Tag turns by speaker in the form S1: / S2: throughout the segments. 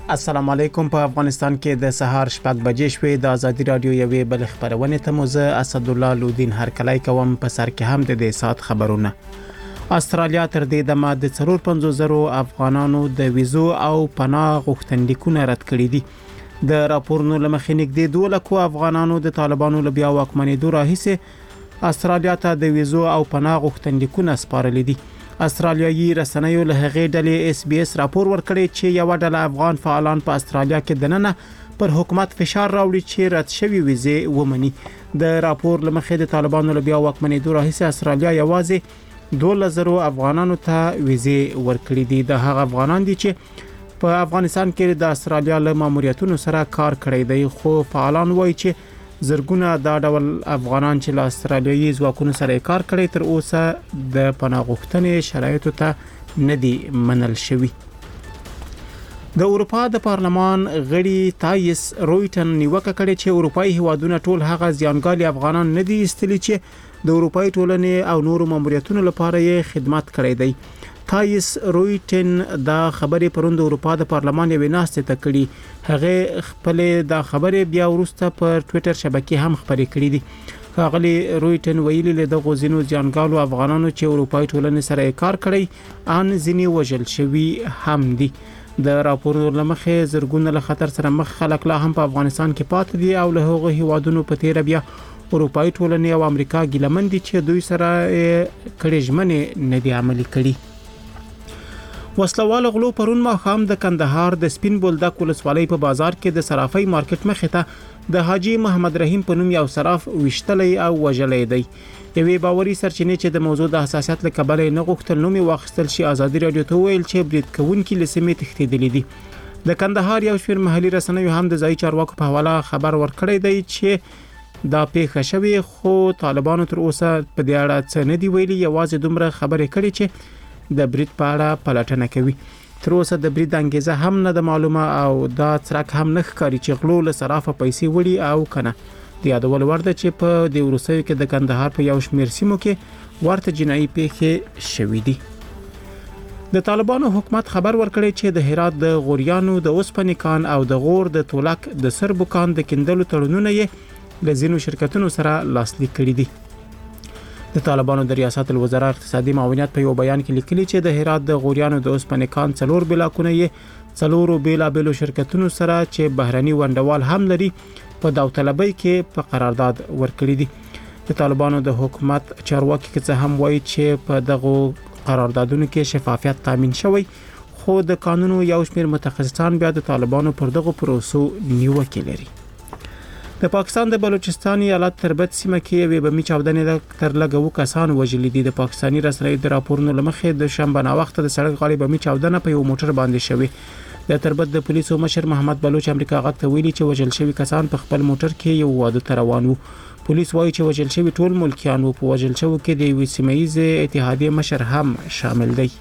S1: السلام علیکم. په افغانستان کې د سهار 6 بجې شوې د ازادي رادیو یوې بل خبرونه ته موزه اسد الله لودین هر کلای کوم په سر کې هم د دې سات خبرونه. استرالیا تر دې دمه د 450,000 افغانانو د ویزو او پناه غوښتنلیکونه رد کړي دي. د راپورونو لمخې نږدې 2 لک افغانانو د طالبانو له بیا واکمنېدو راهیسې استرالیا ته د ویزو او پناه غوښتنلیکونه سپارل دي. استرالیایي رسنیو له هغې ډلې SBS راپور ورکړی چې یو ډله افغان فعالان په استرالیا کې دننه پر حکومت فشار راوړي چې رد شوی ویزې ومني. د راپور لمخې د طالبانو له بیا واکمنېدو راهیسې استرالیا یوازې 12,000 افغانانو ته ویزې ورکړي دي. د هغه افغانان دي چې په افغانستان کې د استرالیا له ماموریتونو سره کار کړی دی، خو فعالان وایي چې زرګونه دا ډول افغانان چې له استرالیایي ځواکونو سره کار کړی تر اوسه د پناه غوښتنې شرایطو ته نه دي منل شوي. د اروپا د پارلمان غړي تایس رویټن نیوکه کړې چې اروپאי هیوادونه ټول هغه ځانګړي افغانان نه دي استلی چې د اروپאי ټولنې او نورو ماموریتونو لپاره یې خدمت کړی دی. تایس رویټن دا خبرې پروند د اروپا د پارلمان یوې ناستې ته کړي. هغه خپل دا خبرې بیا ورسته پر ټوئیټر شبکې هم خبرې کړې دي. ښاغلي رویټن ویلي له د غوزینو ځانګړو افغانانو چې اروپאי ټولنې سره کار کړی ان ځینی وژل شوی هم دي. د راپورونو لمخې زرګونه له خطر سره مخ خلک لا هم په افغانستان کې پاتې دي او له هغو هیوادونو په تیر بیا اروپאי ټولنې او امریکا ګیلمن دي چې دوی سره کړي ژمنې نه دي عملي کړي. وسلوال غلو پرون ماښام د کندهار د سپین بولدک ولسوالۍ په بازار کې د صرافۍ مارکیټ مخې ته د حاجی محمد رحیم په نوم یو صراف وشتلی او وژلی دی. یوې باوري سرچینې چې د موضوع د حساسیت له کبله نه غوښتل نوم واخیستل شي ازادي رادیو ته ویل چې برید کوونکي له سیمې تښتېدلي دي. د کندهار یو شمېر محلي رسنیو هم د ځایي چارواکو په حواله خبر ورکړی دی چې دا پیښه شوې، خو طالبانو تر اوسه په دې اړه څه نه دی ویلي. یوازې دومره خبرې کړي چې د برید په اړه پلټنه کوي. تر اوسه د برید انګیزه هم نه ده معلومه او دا څرک هم نه ښکاري چې غلو له صرافه پیسې وړي او کنه. د یادول ورده چې په د وروستیو کې د کندهار په یو شمېر سیمو کې ورته جنایي پیښې شوې دي. د طالبانو حکومت خبر ورکړی چې د هرات د غوریانو د اوسپنې کان او د غور د تولک د سربو کان د کیندلو تړونونه یې له ځینو شرکتونو سره لاسلیک کړي دي. د طالبانو د ریاست الوزرا اقتصادي معاونیت په یو بیان کې لیکلي چې د هرات د غوریانو د اوسپنې کان 4 بلاکونه یې 4 بیلابېلو شرکتونو سره چې بهرني ونډوال هم لري په داوطلبۍ کې په قرارداد ورکړي دي. د طالبانو د حکومت چارواکي څه هم وایي چې په دغه قراردادونو کې شفافیت تامین شوی، خو د قانونو یو شمېر متخصصان بیا د طالبانو پر دغه پروسو نیوکه لري. د پاکستان د بلوچستان ایالت تربت سیمه کې یوې بمي چاودنې تر لږ کسان وژلي دي. د پاکستاني رسنیو د راپورونو لمخې د شنبه ناوخته د سړک غاړې بمي چاودنه په یو موټر باندې شوې. د تربت د پولیسو مشر محمد بلوچ امریکا غږ ته ویلي چې وژل شوی کسان په خپل موټر کې یو واده ته روان وو. پولیس وایي چې وژل شوی ټول ملکیان وو. په وژل شوو کې د یوې سیمه‌ییزې اتحادیې مشر هم شامل دی.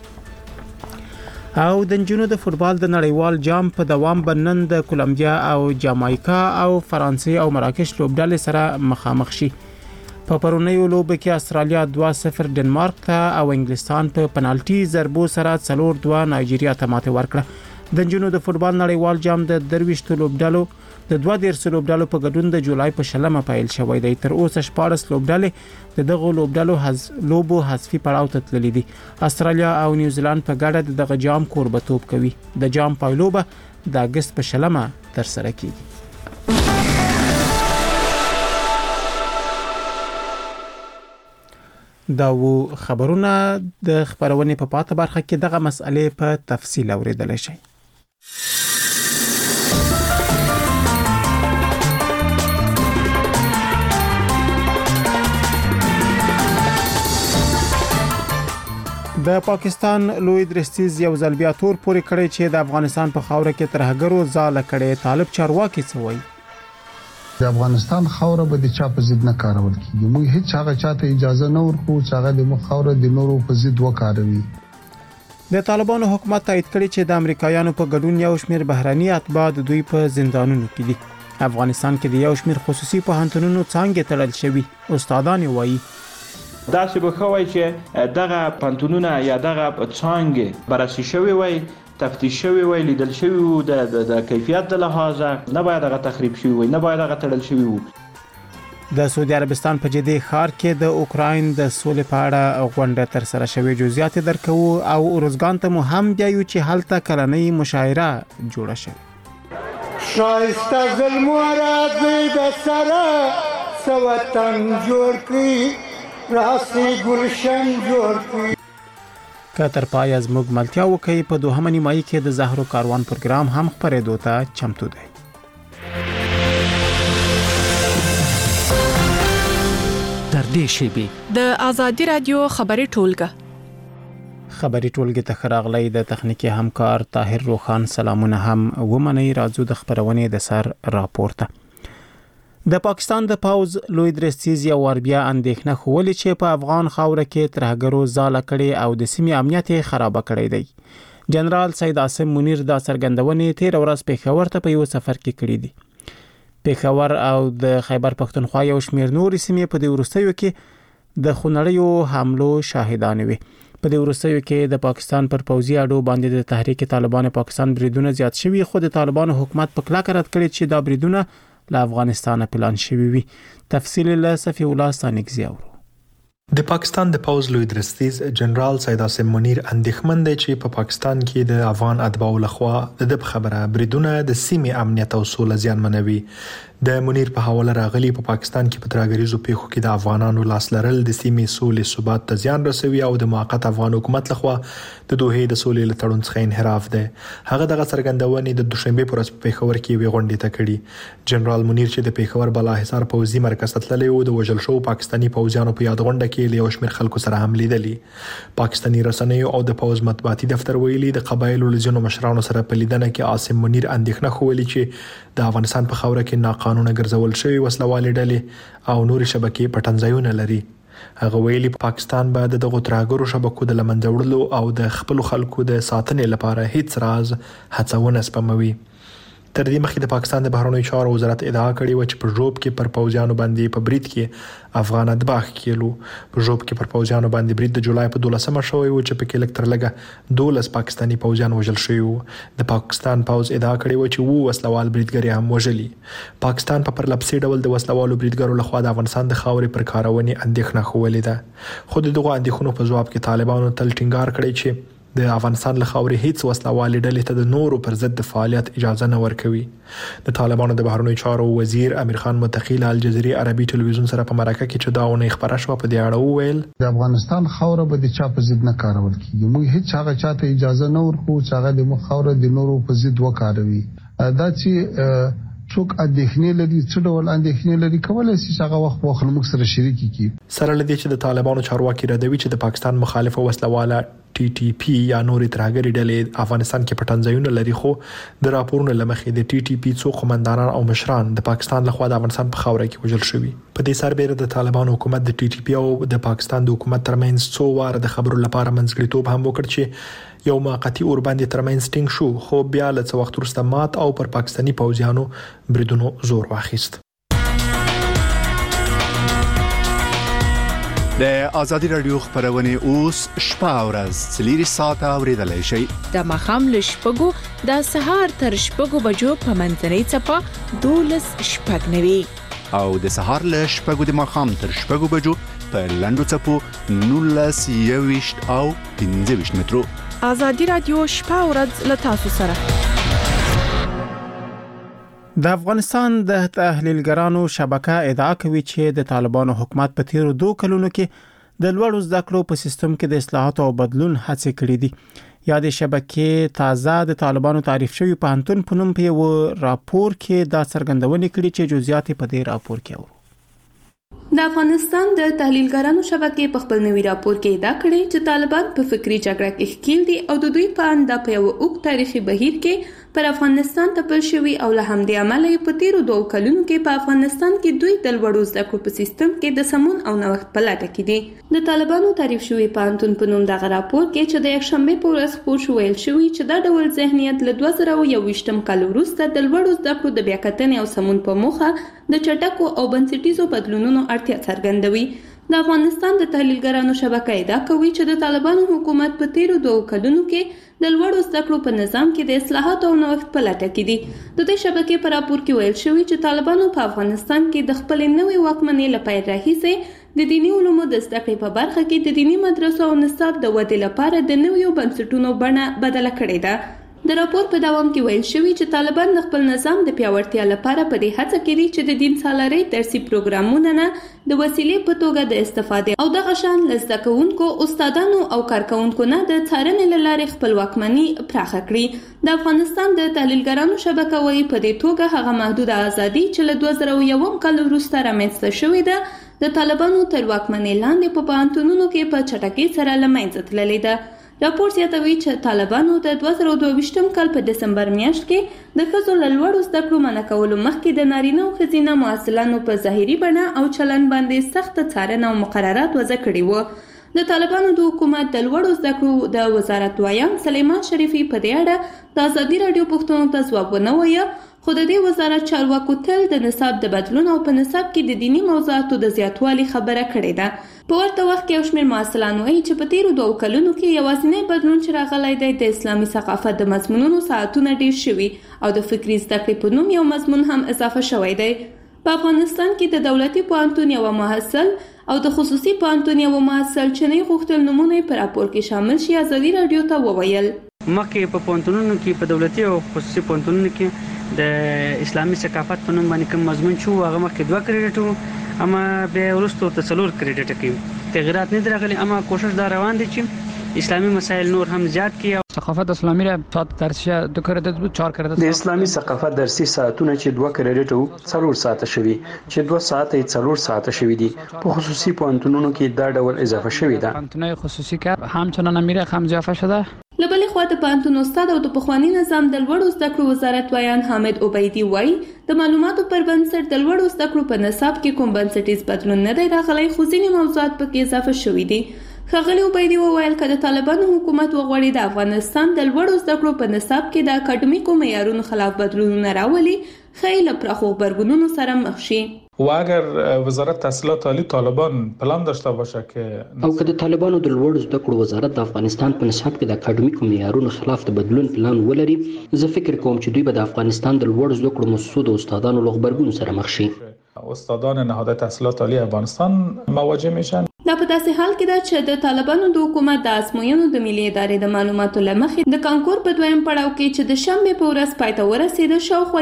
S1: او د نجونو د فوتبال د نړیوال جام په دوام بنن د کولمبیا او جامایکا او فرانسې او مراکش لوبډلې سره مخامخ شي. په پرونیو لوب کې استرالیا 2-0 ډنمارک ته او انګلستان په پنالټي ضربو سره 4-2 نایجیریا ته ماته ورکړه. د نجونو د فوتبال نړیوال جام د 23 لوبډلو د 22 لوبډلو په ګډون د جولای په 20 پیل شوی دی. تر اوسه 14 لوبډلې د دغه لوبډلو لوبو حذفي پړاو ته تللي دي. استرالیا او نیوزیلند په ګډه دغه جام کوربتوب کوي. د جام پایلوبه د اگست په 20 تر سره کیږي. دا و خبرونه د خبرونه په پاته برخه کې دغه مسئله په تفصیل اوریدل شي. د پاکستان لوی درستیز یو ځل بیا تور پورې کړی چې د افغانستان په خاوره کې ترهګرو ځاله کړي. طالب چارواکي څه وایي؟
S2: د افغانستان خاوره به د چا په ضد نه کارول کیږي. موږ هیڅ هغه چاته اجازه نه ورکوو چې هغه د خاوره د نورو په ضد وکاروي.
S1: د طالبانو حکومت تایید کړی چې د امریکایانو په ګډون یو شمېر بهرني اتباع د دوی په زندانونو کې دي. افغانستان کې د یو شمېر خصوصي پوهنتونونو څانګې تړل شوي. استادان وایي
S3: دا چې به خوای چې دغه پنتونونه یا دغه څانګې بررسي شوی وای تفتیش شوی وي، لیدل شوی وو، د کیفیت د لحاظه نه باید هغه تخریب شوی وي، نه باید هغه تړل شوی وو.
S1: د سعودي عربستان په جدي ښار کې د اوکراین د سولې په اړه غونډه تر سره شوې، جزئیات درکو او ارزګان ته مو هم بیايو چې هلته کلنۍ مشاعره جوړه شوه.
S4: شایسته ظلموره دوی د سره سوطن جوړ کړي، راسي ګلشن جوړ کړي.
S1: که تر پای زموږ ملتیا وکړي په دوهمه نیمایي کې د زهرو کاروان پروګرام هم خپرېدو ته چمتو دی.
S5: در دې شیبې
S6: د آزادي رادیو خبري ټولګه
S1: خبري ټولګه ته خراغلی د تخنیکی همکار طاهر روخان سلامونه هم ومني. راځو د خبرونې د سر راپورته. د پاکستان د پاوز لوی درستیز یو وربیا اندېښنه خولې چې په افغان خاوره کې ترهګرو زاله کړي او د سیمې امنیت خراب کړي دی. جنرال سید عاصم منیر دا څرګندونې تیر ورځ پېښور ته په یو سفر کې کړې دي. پېښور او د خیبر پښتونخوا یو شمېر نورې سیمې په دې وروستیو کې د خونړیو حملو شاهدان وي. په دې وروستیو کې د پاکستان پر پوځي اډو باندې د تحریک طالبان پاکستان بریدونه زیات شوي، خو د طالبان حکومت په کلکه رد کړی چې دا بریدونه له افغانستان پلان شوي وي. تفصیل له صفی الله ستانکزی اورو.
S7: د پاکستان د پاوز لوی درستیز جنرال سید عاصم منیر اندېښمن دی چې په پاکستان کې د افغان اتباعو لخوا د خبره بریدونه د سیمې امنیت او سوله زیانمنوي. د منیر په حواله راغلي په پاکستان کې په ترهګریزو پیښو کې د افغانانو لاس لرل د سیمې سولې ثبات ته زیان رسوي او د موقت افغان حکومت لخوا د دوحې د سولې لټړون څخه انحراف دی. هغه دغه څرګندونې د دوشنبه پر ورځ په پېښور کې وی غونډه ته کړي. جنرال منیر چې د پېښور بالاحصار پوځي مرکز ته تللی و د وژل شو پاکستاني پوځیانو په یاد غونډه کې له شمېر خلکو سره هم لیدلي. پاکستاني رسنیو او د پوز مطبوعاتي دفتر ویلي د قبایلو لزینو مشرانو سره په لیدنه کې عاصم منیر اندېښنه خولی چې د افغانستان په خاوره کې ناقانونه ګرځول شوی وسلوالې ډلې او نوري شبکې پټنځایونه لري. هغه ویلي پاکستان به د دغو ترهګرو شبکو د لمنځه وړلو او د خپل خلکو د ساتنې لپاره هیڅ راز هڅونه سپموي. تر دې مخکې د پاکستان د بهرنیو چارو وزارت ادعا کړې و چې په ژوب کې پر پوځیانو باندې په برید کې افغان اتباع کېلو. په ژوب کې پر پوځیانو باندې برید د جولای په 12مه شوی و چې په کې لکتر لګه 12 پاکستاني پوځیان وژل شوی وو. د پاکستان پوځ ادعا کړې و چې وو وسلوال بریدګر هم وژلي. پاکستان په پرلپسې ډول د وسلوالو بریدګرو لخوا د افغانستان د خاورې پر کارونې اندېښنه خولې ده. خو دغه اندېښنو په جواب کې طالبانو تل ټینګار کړی چې د افغانستان له خاورې هیڅ وسلوالې ډلې ته د نورو پر ضد د فعالیت اجازه نه ورکوي. د طالبانو د بهرنیو چارو وزیر امیر خان متقی له الجزیره عربي ټلویزیون سره په مرکه کې چې دا ونه خبره شو په دې اړه وویل
S2: د افغانستان خاوره به د چا په ضد نه کارول کیږي. موږ هیڅ هغه چاته اجازه نه ورکو چې هغه د مخ خاوره د نورو په ضد وکاروي. دا چې څوک اندېښنې لري څه ډول اندېښنې لري کولای شي هغه وخت موږ سره شریک کړي.
S7: سره لدی چې د طالبانو چارواکي ردوي چې د پاکستان مخالف وسلواله TTP یا نورې ترهګري ډلې افغانستان کې پټنځایونه لري، خو د راپورونو لمخې د TTP څو قومندانان او مشران د پاکستان لخوا د افغانستان په خاوره کې وژل شوي. په دې سربېره د طالبانو حکومت د TTP او د پاکستان د حکومت ترمنځ څو واره د خبرو لپاره منځګړیتوب هم وکړ چې یو موقتی اور باندې ترمنځ ټینګ شو، خو بیا له څه وخت وروسته مات او پر پاکستاني پوځیانو بریدونو زور واخیست.
S8: د آزادي رادیو خبرونه اوس شپه او ورځ 4 ساعته اوریدلای شئ.
S6: د مخام له شپږو د سهار تر شپږو بجو په منځنۍ چپه 12:09
S8: او د سهار له شپږو د مخام تر شپږو بجو په لندو چپو 19:20 او 15 مترو.
S6: آزادي رادیو شپه او ورځ له تاسو سره.
S1: د افغانستان د تحلیلګرانو شبکه ادعا کوي چې د طالبانو حکومت په تیرو 2 کلونو کې د لوړو زده کړو په سیستم کې د اصلاحات او بدلون هڅې کړې دي. یا د شبکې تازه د طالبانو تعریف شوی پوهنتون په نوم په یو راپور کې دا څرګندونې کړې چې جزئیات په دې راپور کې اورو.
S9: د افغانستان د تحلیلګرانو شبکې په خپل نوي راپور کې ادعا کړې چې طالبان په فکری جګړه کې ښکیل دي او د دوی په اند په یو اوږد تاریخي بهیر کې پر افغانستان تپل شوی او له همدې امله په تیرو 2 کلونو کې په افغانستان کې دوی د لوړو زده کړو په سیستم کې د سمون او نوښت په لټه کې دي. د طالبانو تعریف شوی پوهنتون په نوم دغه راپور کې چې د یکشنبه په ورځ خپور شو ویل شوی چې دا ډول ذهنیت له 2021م کال وروسته د لوړو زده کړو د بیاکتنې او سمون په موخه د چټکو او بنسټیزو بدلونونو اړتیا څرګندوي. د افغانستان د تحلیلګرانو شبکه ادعا کوي چې د طالبانو حکومت په تیرو 2 کلونو کې د لوړو زده کړو په نظام کې د اصلاحاتو او نوښت په لټه کې دي. د دې شبکې په راپور کې ویل شوی چې طالبانو په افغانستان کې د خپلې نوې واکمنۍ له پیل راهیسې د دیني علومو د زده کړې په برخه کې د دیني مدرسو او نصاب د ودې لپاره د نویو بنسټونو بڼه بدله کړې ده. د راپور په دوام کې ویل شوی چې طالبان د خپل نظام د پیاوړتیا لپاره په دې هڅه کې دي چې د دین سالارۍ درسي پروګرامونو نه د وسیلې په توګه د استفادې او دغه شان له زده کوونکو، استادانو او کارکوونکو نه د څارنې له لارې خپل واکمني پراخه کړي. د افغانستان د تحلیلګرانو شبکه وایي په دې توګه هغه محدوده ازادي چې له 2001 کال وروسته رامنځته شوې ده د طالبانو تر واکمنۍ لاندې په پوهنتونونو کې په چټکۍ سره له منځه تللې ده. راپور زیاتوي چې طالبانو د 2022 کال په دسمبر میاشت کې د ښځو له لوړو زده کړو منع کولو مخکې د نارینه او ښځینه محصلانو په ظاهري بڼه او چلند باندې سخته څارنه او مقررات وضع کړي وو. د طالبانو د حکومت د لوړو زده کړو د وزارت وایان سلیمان شریفي په دې اړه د ازادي راډیو پوښتنو ته ځواب ونه وایه، خو د دې وزارت چارواکو تل د نصاب د بدلون او په نصاب کې د دینی موضوعاتو د زیاتوالي خبره کړې ده. په ورته وخت کې یو شمېر محصلان وایي چې په تیرو 2 کلونو کې یوازینی بدلون چې راغلی دی د اسلامي ثقافت د مضمونونو ساعتونه ډېر شوي او د فکري زده کړې په نوم یو مضمون هم اضافه شوی دی. په افغانستان کې د دولتي پوهنتون یو محصل او د خصوصي پوهنتون یو محصل چې نه غوښتل نومونه په راپور کې شامل شي ازادي راډیو ته وویل.
S10: مخکې په پوهنتونونو کې په دولتي او خصوصي پوهنتونونو کې د اسلامي ثقافت په نوم باندې کوم مضمون شو هغه مخکې 2 کریډټ اما به ورستو ته 4 کریډټ کې تغیرات نه درغلي، اما کوشش دا روان دي چې اسلامي مسائل نور هم زیات کړي.
S11: ثقافت اسلامي را ساعت درسي 2 کریډټ 4 کریډټ
S3: د اسلامي ثقافت درسي ساعتونه چې 2 کریډټ 4 ساعت شوي چې 2 ساعت 4 ساعت شوي دي. په خصوصي پوهنتونونو کې دا ډول اضافه شوی ده.
S11: پوهنتوني خصوصي کې همچنان میره هم اضافه شده.
S9: له بلې خوا د پوهنتون استاد او د پخواني نظام د لوړو زده کړو وزارت وایان حامد عبیدي وایي د معلوماتو پر بنسټ د لوړو زده کړو په نصاب کې کوم بنسټیز بدلون نه دی راغلی، خو ځینې موضوعات پکې اضافه شوي دي. ښاغلي عبیدي وویل که د طالبانو حکومت وغواړي د افغانستان د لوړو زده کړو په نصاب کې د اکاډمیکو معیارونو خلاف بدلونونه راولي، ښایي له پراخو غبرګونونو سره مخ شي.
S12: و اگر وزارت تحصیلات عالی طالبان پلان داشته باشه که
S13: او که د طالبانو د لوړو زده کړو وزارت د افغانستان په نصاب کې د اکاډمیکو معیارونو خلاف د بدلون پلان ولري، زه فکر کوم چې دوی به د افغانستان د لوړو زده کړو مؤسسو د استادانو له غبرګون سره مخ شي.
S12: استادان نهاد تحصیلات عالی افغانستان مواجه میشن.
S9: دا په داسې حال کې ده چې د طالبانو د حکومت د ازموینو د ملي ادارې د معلوماتو له مخې د کانکور په 2م پړاو کې چې د شنبې په ورځ پای ته ورسېده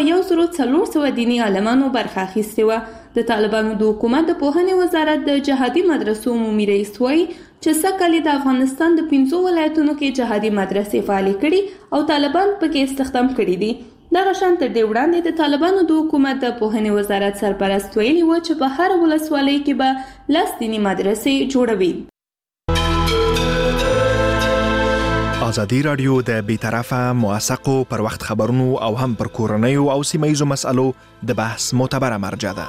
S9: شاوخوا 1400 دیني عالمانو برخه اخیستې وه. د طالبانو د حکومت د پوهنې وزارت د جهادي مدرسو عمومي رئیس وایي چې سږ د افغانستان د 15 ولایتونو کې جهادي مدرسې فعالې کړي او طالبان پکې استخدام کړي دي. دغه شان تر دې وړاندې د طالبانو د حکومت د پوهنې وزارت سرپرست ویلي و چې په هر ولسوالۍ کې به 10 دیني مدرسې جوړوي.
S14: ازادي راډیو د بیطرفه موثقو پر وخت خبرونو او هم پر کورنیو او سیمه‌ییزو مسألو د بحث معتبره مرجع ده.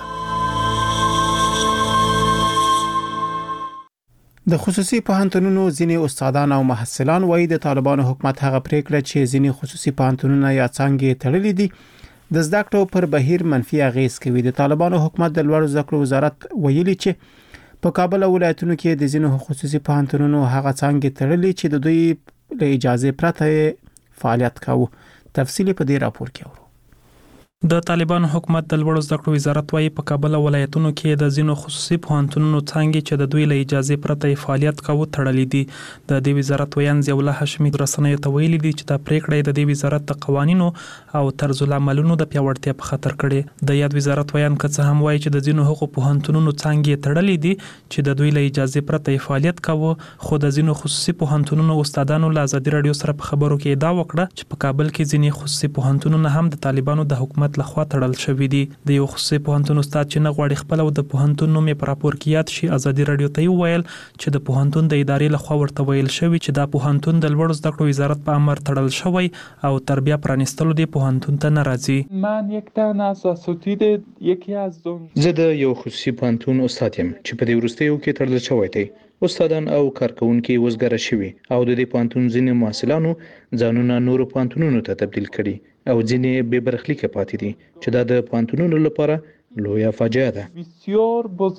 S1: د خصوصي پوهنتونونو ځینې استادان او محصلان وایي د طالبانو حکومت هغه پریکړه چې ځینې خصوصي پوهنتونونه یا څانګې تړلې دي د زده کړو پر بهیر منفي اغیز کوي. د طالبانو حکومت د لوړو زده کړو وزارت ویلي چې په کابل ولایتونو کې د ځینو خصوصي پوهنتونونو هغه څانګې تړلې چې د دوی له اجازه پرته فعالیت کاوه. تفصیل په دې راپور کې اورو.
S7: د طالبانو حکومت د لوړو زده کړو وزارت وايي په کابل ولایتونو کې د ځینو خصوصي پوهنتونونو څانګې چې د دوی له اجازه پرته فعالیت کاوه تړلې دي. د دې وزارت ویان ضیاء الله هاشمي رسنیو ته ویلي دي چې دا پریکړه د دې وزارت د قوانینو او طرز العملونو د پیاوړتیا په خاطر کړي. د یاد وزارت ویان که څه هم وایي چې د ځینو حقوق پوهنتونونو څانګې تړلې دي چې د دوی له اجازه پرته فعالیت کاوه، خو د ځینو خصوصي پوهنتونونو استادانو له ازادي راډیو سره په خبرو کې ادعا وکړه چې په کابل کې ځینې خصوصي پوهنتونونه هم د طالبانو د حکومت لخوا تړل شوي دي. د یو خصوصي پوهنتون استاد چې نه غواړي خپل او د پوهنتون نوم په راپور کې یاد شي ازادي راډیو ته ویل چې د پوهنتون د ادارې لخوا ورته ویل شوی چې دا پوهنتون د لوړو زده کړو وزارت په امر تړل شوی او تربیه پرانستلو دی پوهنتون ته نه راځي.
S15: من یک دانه اساساتی یکی از
S16: زه د یو خصوصي پوهنتون استاد یم چې په دې وروستیو کې تړل شوی دی. استادان او کارکونکي وزګاره شوي او د دې پوهنتون ځینې محصلانو ځانونه نورو پوهنتونونو ته تبدیل کړي او ځینې بې برخلیکه پاتې دي چې دا د پوهنتونونو لپاره لویه فاجعه ده.
S15: بسیار بزرگ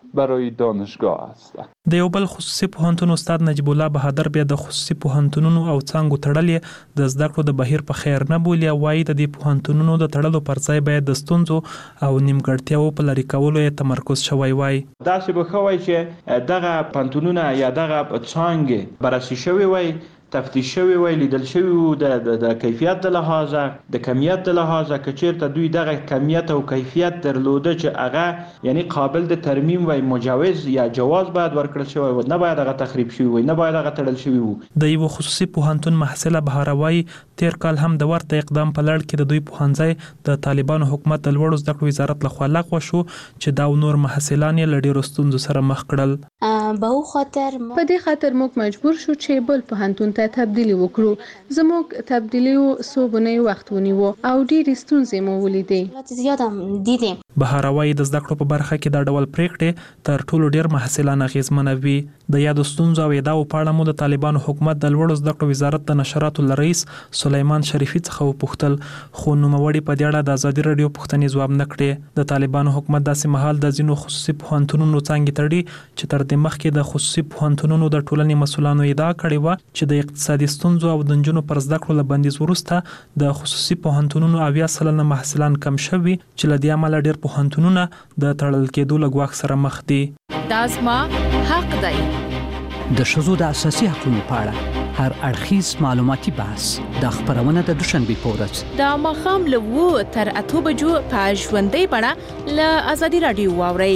S15: برای دانشگاه هستند.
S17: د یو بل خصوصي پوهنتون استاد نجیب الله بهادر بیا د خصوصي پوهنتونونو او څانګو تړل د زده کړو د بهیر په خیر نه بولي او وايي د دې پوهنتونونو د تړلو پر ځای باید د ستونزو او نیمګړتیاو په لرې کولو یې تمرکز شوی وای.
S18: داسې به ښه وای چې دغه پوهنتونونه یا دغه څانګې بررسي شوي وای، تفتیش شوی وای، لیدل شوی وو د کیفیت د لحاظه د کمیت د لحاظه که چیرته دوی دغه کمیت او کیفیت درلوده چې هغه یعنی قابل د ترمیم وای، مجوز یا جواز باید ورکړل شوی و، نه باید هغه تخریب شوی وای، نه باید هغه تړل شوی وو.
S17: د یو خصوصي پوهنتون محصله بهاروي تیر کال هم د ورته اقدام په لړ کې د دوی پوهنځي د طالبانو حکومت د لوړو زده کړو وزارت لخوا لغوه شو چې دا نور محصلان یې له ډېرو ستونزو سره مخ کړل.
S9: په دې خاطر موږ مجبور شو چې بل پوهنتون ته تبدیلی وکړو. زموږ تبدیلی څو بنې وخت ونیو او ډېرې ستونزې مو ولیدې.
S17: بهاروي د زده کړو په برخه کې دا ډول پریکړې تر ټولو ډېر محصلان اغیزمنوي. د یادو ستونزو او ادعاو په اړه مو د طالبانو حکومت د لوړو زده کړو وزارت د نشراتو رئیس سلیمان شریفي څخه وپوښتل، خو نوموړي په دې اړه د ازادي رادیو پوښتنې ځواب نه کړې. د طالبانو حکومت داسې مهال د ځینو خصوصي پوهنتونونو څانګې تړي چې تر دې مخکې د خصوصي پوهنتونونو د ټولنې مسؤلانو ادعا کړې وه چې د اقتصادي ستونزو او د نجونو پر زده کړو له بندیز وروسته د خصوصي پوهنتونونو 80% محصلان کم شوي چې له دې امله ډېر پوهنتونونه د تړل کېدو له ګواښ سره مخ دي.
S6: دا زما حق دی.
S5: د ښځو د اساسي حقوقو په اړه هر اړخیز معلوماتي بحث د خبرونه د دوشنبه په ورځ
S6: د ماښام له 2 تر 8 بجو په ژوندۍ بڼه له ازادي رادیو واورئ.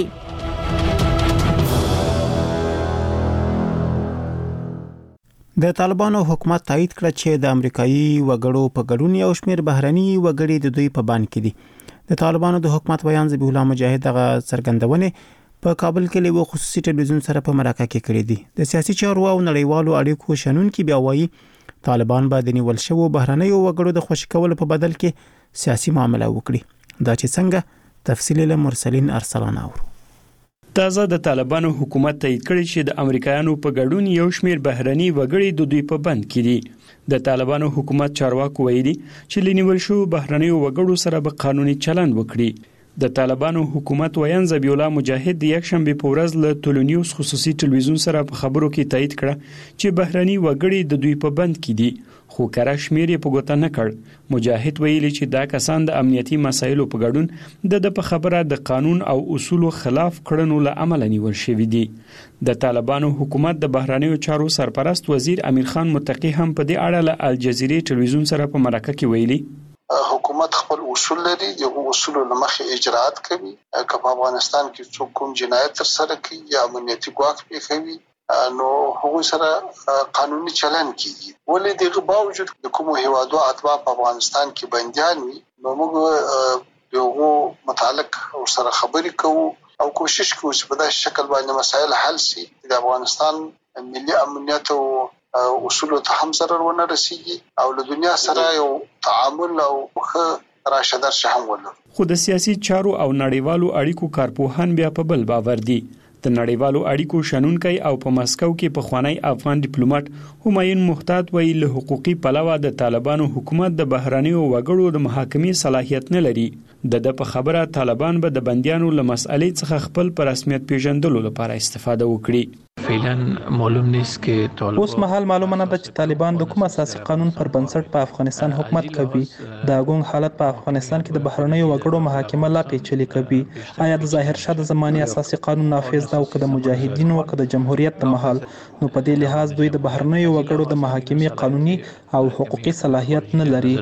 S1: د طالبانو حکومت تایید کړ چې د امریکایي وګړو په ګډون یو شمېر بهرني وګړي د دوی په بان کې دي. د طالبانو د حکومت بیان ذبیح الله مجاهد هغه څرګندونه په کابل کې له خصوصي ټلویزیون سره په مرکه کې کړې دي. د سیاسي چارو او نړیوالو اړیکو شنونکي بیا وایي طالبان به د نیول شوو بهرنیو وګړو د خوشی کولو په بدل کې سیاسي معامله وکړي. دا چې څنګه تفصیل له مرسلین ارسلان اورو.
S3: تازه د طالبانو حکومت تایید کړی چې د امریکایانو په ګډون یو شمېر بهرني وګړي د دوی په بند کې دي. د طالبانو حکومت چارواکو ویلي چې لنیول شو بهرنیو وګړو سره به قانوني چلند وکړي. د طالبانو حکومت ویان ذبیح الله مجاهد د یک شنبه په ورځ له ټولنیوز خصوصي ټلویزیون سره په خبرو کې تایید کړه چې بهرني وګړي د دوی په بند کې دي، خو کره شمیر یې په ګوته نه کړ. مجاهد ویلي چې دا کسان د امنیتي مسایلو په ګډون د خبره د قانون او اصولو خلاف کړنو له امله نیول شوی دي. د طالبانو حکومت د بهرنیو چارو سرپرست وزیر امیر خان متقی هم په دې اړه له الجزیرې ټلویزیون سره په مرکه کې ویلي
S2: حکومت خپل اصول لري، د اصولو لمخې اجرات کوي. که په افغانستان کې څوک کوم جنایت تر سره کوي یا امنیتي ګواښ پیښوي نو هغه سره قانوني چلن کیږي. ولې دغه باوجود د کوم هیوادو اتباع په افغانستان کې بنديان وي نو موږ یو متعلق سره خبرې کوو او کوشش کوو چې په داسې شکل باندې مسایل حل شي د افغانستان ملي امنیت او اصولو ته هم ضرر ونه رسیږي او له دنیا سره یو تعامل او ښه راشدار شهم ولرو.
S3: خو د سیاسي چارو او نړیوالو اړیکو کارپوهان بیا په بل باور دي. د نړیوالو اړیکو شنونکي او په مسکو کې پخوانی افغان ډیپلوماټ همایون محتاط ویل له حقوقي پلوه د طالبانو حکومت د بهرنیو وګړو د محاکمې صلاحیت نه لري. د په خبره طالبان به د بندیانو له مسئلې څخه خپل پر رسمیت پیژندلو لپاره استفاده وکړي.
S19: فعلا معلوم نیست که طالبان
S17: اوس مهال معلومه نه ده چې طالبان د کوم اساسي قانون پر بنسټ په افغانستان حکومت کوي. د اګون حالت په افغانستان کې د بهرنیو وګړو محاکمه لا پیچلې کوي. آیا د ظاهر شاه د زماني اساسي قانون نافذ ده او که د مجاهدینو او که د جمهوریت د مهال نو په دې لحاظ دوی د بهرنیو وګړو د محاکمې قانوني او حقوقي صلاحیت نه لري.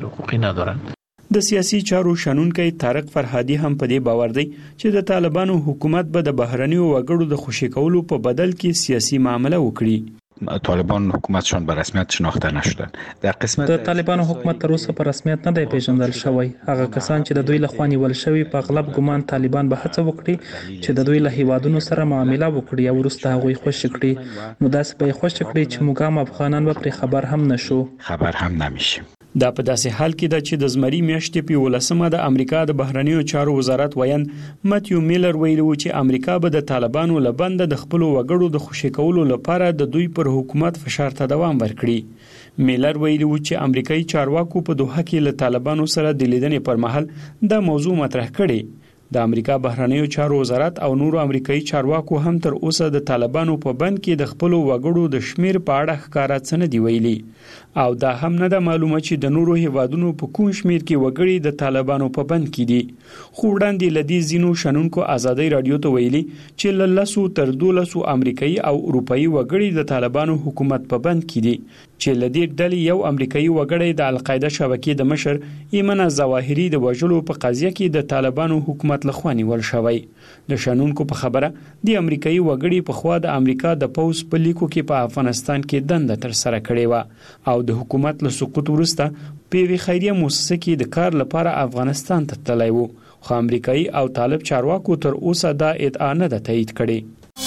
S3: د سیاسي چارو شنونکي طارق فرهادي هم په دې باور دی چې د طالبانو حکومت به د بهرنیو وګړو د خوشی کولو په بدل کې سیاسي معامله وکړي.
S19: طالبان حکومت به رسمیت شناخته نشدن.
S17: د طالبانو حکومت تر اوسه په رسمیت نه دی پیژندل شوی. هغه کسان چې د دوی لخوا نیول شوی په اغلب ګمان طالبان به هڅه وکړي چې د دوی له هیوادونو سره معامله وکړي او وروسته هغوی خوشی کړي. نو داسې به خوشی کړي چې موږ هم افغانان به پر خبر هم نشو.
S19: خبر هم نمیشیم.
S3: دا په داسې حال کې ده چې د زمري میاشتې په 18مه د امریکا د بهرنیو چارو وزارت ویان ماتیو میلر ویلي و چې امریکا به د طالبانو له بنده د خپل وګړو د خوشی کولو لپاره د دوی پر حکومت فشار ته دوام ورکړي. میلر ویلي و چې امریکایي چارواکو په دوحه کې له طالبانو سره د لیدنې پر مهال دا موضوع مطرح کړي. د امریکا بهرنیو چارو وزارت او نورو امریکایي چارواکو هم تر اوسه د طالبانو په بند کې د خپل وګړو د شمیر په اړه ښکارا څه نه دی ویلي او دا هم نه د معلومه چې د نورو هیوادونو په کوم شمیر کې وګړي د طالبانو په بند کې دي. خو وړاندې لدی زینو شنونکو ازادي رادیو ته ویلي چې ل 10 تر 12 امریکایي او اروپایي وګړي د طالبانو حکومت په بند کې دي چې لدی ډلې یو امریکایي وګړی د القاعده شبکې د مشر ایمن الظواهری د وژلو په قضیه کې د طالبانو حکومت لخوا نیول شوی. د شنونکو په خبره د امریکایي وګړي په خوا د امریکا د پوز په لیکو کې په افغانستان کې دنده تر سره کړې و او د حکومت له سقوط وروسته په وی خیریه مؤسسه کې د کار لپاره افغانستان ته تللی و خو امریکایي او طالب چارواکو تر اوسه دا ادعا نه ده تایید کړې.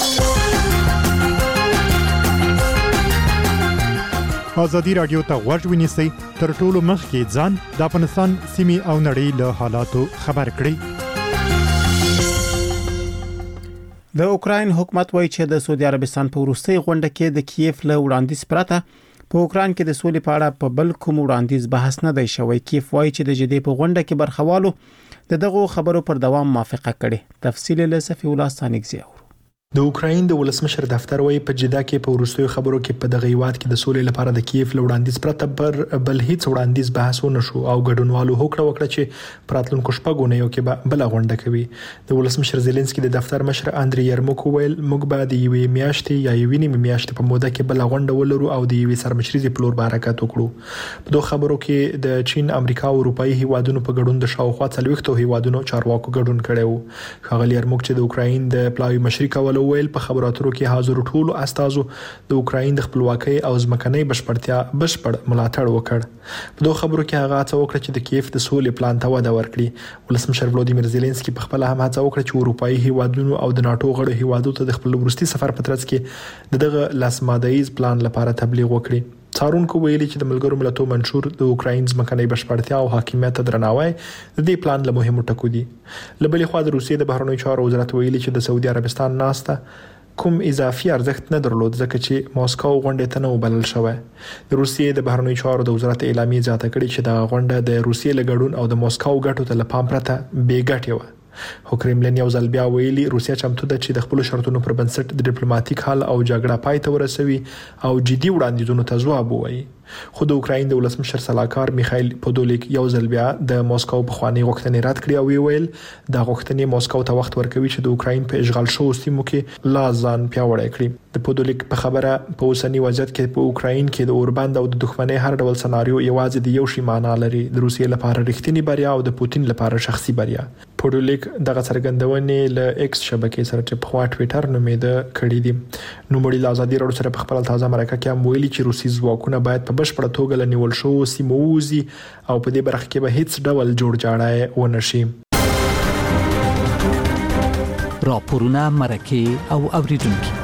S20: ازادي رادیو ته غوږ ونیسئ تر ټولو مخکې ځان د افغانستان سیمې او نړۍ له حالاتو خبر کړئ.
S1: د اوکراین حکومت وایي چې د سعودي عربستان په وروستۍ غونډه کې د کیف له وړاندیز پرته په اوکراین کې د سولې په اړه په بل کوم وړاندیز بحث نه دی شوی. کیف وایي چې د جدي په غونډه کې برخوالو دغه خبرو پر دوام موافقه کړې. تفصیل له صفی الله ستانګزی.
S7: د اوکراین د ولسمشر دفتر وایي په جده کې په وروستیو خبرو کې په دغه هیواد کې د سولې لپاره د کیف له وړاندیز پرته پر بل هیڅ وړاندیز بحث ونه شو او ګډونوالو هوکړه وکړه چې پراتلونکو شپږو نه یو کې بل غونډه کوي. د ولسمشر زيلنسکي د دفتر مشر اندري يرموک ویل موږ به د یوې میاشتې یا یوې نیمې میاشتې په موده کې بل غونډه ولرو او د یوې سرمشريزي پلور حرکت وکړو. په دوه خبرو کې د چین، امریکا او اروپאי هیوادونو په ګډون د شاوخوا 40 هیوادونو چارواکو ګډون کړو. خغلی يرموک چې د اوکراین د پلاوی مشري کول ویل په خبراتو کې حاضر ټولو استازو د اوکراین د خپلواکۍ او ځمکنۍ بشپړتیا بشپړ ملاتړ وکړ. په دوه خبرو کې هغه څه وکړه چې د کیف د سولې پلان ته وده ورکړي. ولسمشر ولودیمیر زيلنسکي په خپل هم هڅه وکړه چې اروپאי هیوادونو او د ناتو غړو هیوادونو ته د خپل ورستي سفر په ترڅ کې دغه لاسمادهیز پلان لپاره تبلیغ وکړي. څارونکو ویلي چې د ملګرو ملتونو منشور د اوکراین ځمکنۍ بشپړتیا او حاکمیت درناوی د دې پلان له مهمو ټکو دي. له بلې خوا د روسیې د بهرنیو چارو وزارت ویلي چې د سعودي عربستان ناسته کوم اضافي ارزښت نه درلود ځکه چې ماسکو غونډه ته نه وبلل شوی. د روسیې د بهرنیو چارو د وزارت اعلامیه زیاته کړې چې د غونډه د روسیې لګړون او د ماسکو ګټو ته لپام پرته بې ګټه و. خو کرملین یو ځل بیا ویلي روسیا چمتو ده چې د خپل شرطونو پر بنسټ د ډیپلوماټیک حل او جګړه پای ته ورسوي او جدي وړاندیزونو ته ځواب ووایي. خو د اوکراین د ولسمشر سلاکار میخایل پودولیک یو ځل بیا د ماسکو په خواني غوښتنې رد کړې او ویل د غوښتنې ماسکو ته وخت ورکوي چې د اوکراین په اشغال شوو سیمو کې لا ځان پیاوړی کړي. د پودولیک په خبره په اوسنی وضعیت کې په اوکراین کې د اوربند او د دښمنۍ هر ډول سناریو یوازې د یو شی معنی لري، د روسیې لپاره رښتینی بریا او د پوتین لپاره شخصي بریا. پودولیک دغه څرګندونې له ایکس شبکې سره چې په خوا ټوئیټر نومېده کړې دي. نو مړي ازادي راډیو سره په خپل تازه مرکه کې هم ویلي چې روسي ځواکونه باید په بشپړه توګه لنیول شو سیمو وزي او په دې برخه کې به هیڅ ډول جوړجاړی ونه شي.
S5: راپورونه مرکه او اوریدونکو.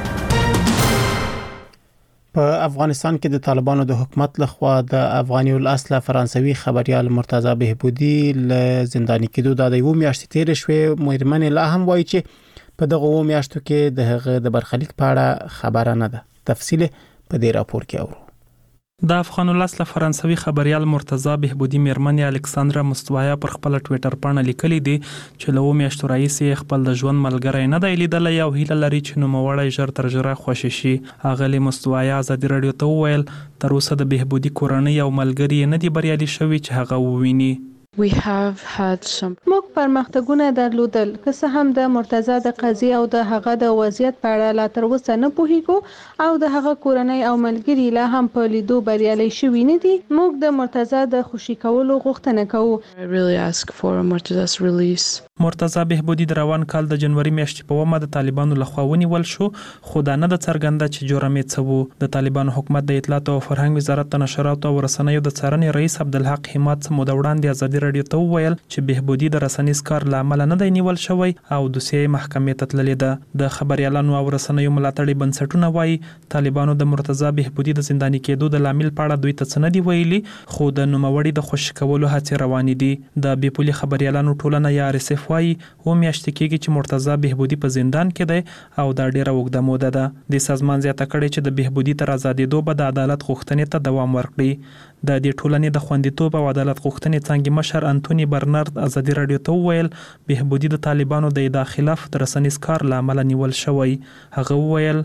S1: په افغانستان کې د طالبانو د حکومت لخوا د افغاني الاصل فرانسوي خبريال مرتضی بهبودي له زنداني کېدو د یو میاشتې تیر شوې. مېرمن لا هم وایي چې په دغه میاشتو کې د هغه د برخلیک په اړه خبره نه ده. تفصیل په دې راپور کې اورو.
S17: د افغان الاصل فرانسوي خبريال مرتضی بهبودي مېرمن الکساندرا مستوایا پر خپل ټوئیټر باندې لیکلي دي چې له میاشتو راځي خپل د ژوند ملګری نه دی لیدلی او هیله لري چې نوموړی ژر تر ژره خوشی شي. اغلی مستوایا ازادي رادیو ته وویل تر اوسه د بهبودي کورنۍ او ملګری نه دی بریالي شوی چې هغه وویني.
S9: موږ پرمختګونه درلودل که څه هم د مرتضی د قضیې او د هغه د وضعیت په اړه لا تر اوسه نه پوهیږو او د هغه کورنۍ او ملګری لا هم په لیدو بریالي شوي نه دي. موږ د مرتضی د خوشي کولو غوښتنه کوو.
S17: مرتضی بهبودي د روان کال د جنوري میاشتې په ومه د طالبانو لخوا ونیول شو خو دا نه د څرګنده چې جرم یې څه وو. د طالبانو حکومت د اطلاعات او فرهنګ وزارت د نشراتو او رسنیو د څارنې رئیس عبدالحق حماد موده وړاندې ازادي رادیو ته وویل چې بهبودي د رسنیز کار له امله نه دی نیول شوی او دوسیه محکمې ته تللې ده. د خبريالانو او رسنیو ملاتړي بنسټونه وایي طالبانو د مرتضی بهبودي د زنداني کېدو د لامل په اړه دوی ته څه نه دی ویلي خو د نوموړي د خوشی کولو هڅې روانې دي. د بیپولي خبريالانو ټولنه یا RSF وایي و میاشتې کېږي چې مرتضی بهبودي په زندان کې دی او دا ډیره اوږده موده ده. د سازمان زیاته کړې چې د بهبودي تر آزادېدو به د عدالت غوښتنې ته دوام ورکړي. د دې ټولنې د خوندیتوب او عدالت غوښتنې څنګه مشر مشر انټونی برنارد ازادي رادیو ته وویل بهبودي د طالبانو د ادعا خلاف د رسنیز کار لامل نیول شوی. هغه وویل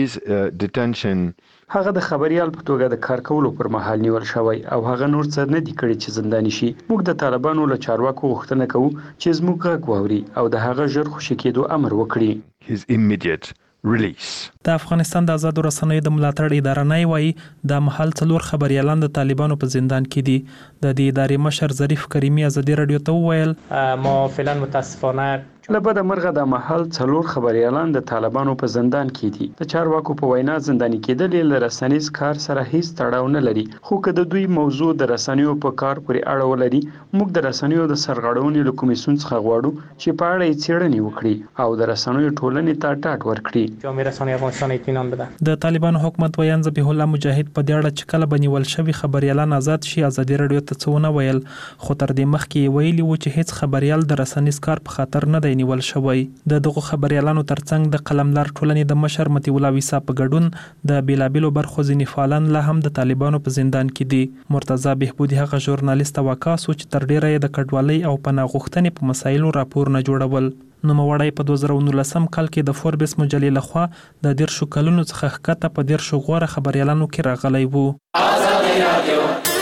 S3: هغه د خبريال په توګه د کار کولو پر مهال نیول شوی او هغه نور څه نه دي کړی چې زنداني شي. موږ د طالبانو له چارواکو غوښتنه کوو چې زموږ غږ واوري او د هغه ژر خوشي کېدو امر وکړي.
S17: د افغانستان د آزادو رسنیو د ملاتړ اداره نه وایي د محل 4 خبريالان د طالبانو په زندان کې دي. د دې ادارې مشر ظریف کریمی ازادي رادیو ته وویل
S10: ما فعلا متاسفانه
S3: لبد مرغه د محل 4 خبريالان د طالبانو په زندان کې دي. د چارواکو په وینا زنداني کېدل له رسنیز کار سره هیڅ تړاو نه لري، خو که د دوی موضوع د رسنیو په کار پورې اړه ولري موږ د رسنیو د سرغړونې له کمیسیون څخه غواړو چې په اړه یې څېړنې وکړي او د رسنیو ټولنې ته ډاډ ورکړي.
S10: جامعه رسنۍ افغانستان اطمینان بده.
S17: د طالبانو حکومت ویان ذبیح الله مجاهد په دې اړه چې کله بنیول شوی خبريالان آزاد شي ازادي رادیو ته څونه ویل، خو تر دې مخکې ویلي و چې هیڅ خبريال د رسنیز کار په خاطر نه دی نیول شوی. د دغه خبريالانو ترڅنګ د قلمدار ټولنې د مشر متي الله ویسا په ګډون د بیلابیلو برخو ځینې فعالان لا هم د طالبانو په زندان کې دي. مرتضی بهبودي هغه ژورنالیست وکاس چې تر ډیره د کډوالۍ او پناه غوښتنې په مسایلو راپور نه جوړول. نوموړی په 2019 کال کې د فوربس مجلې لخوا د 10 کلونو څخه ښکته په 10 غوره خبريالانو کې راغلی وو. آزادي رادیو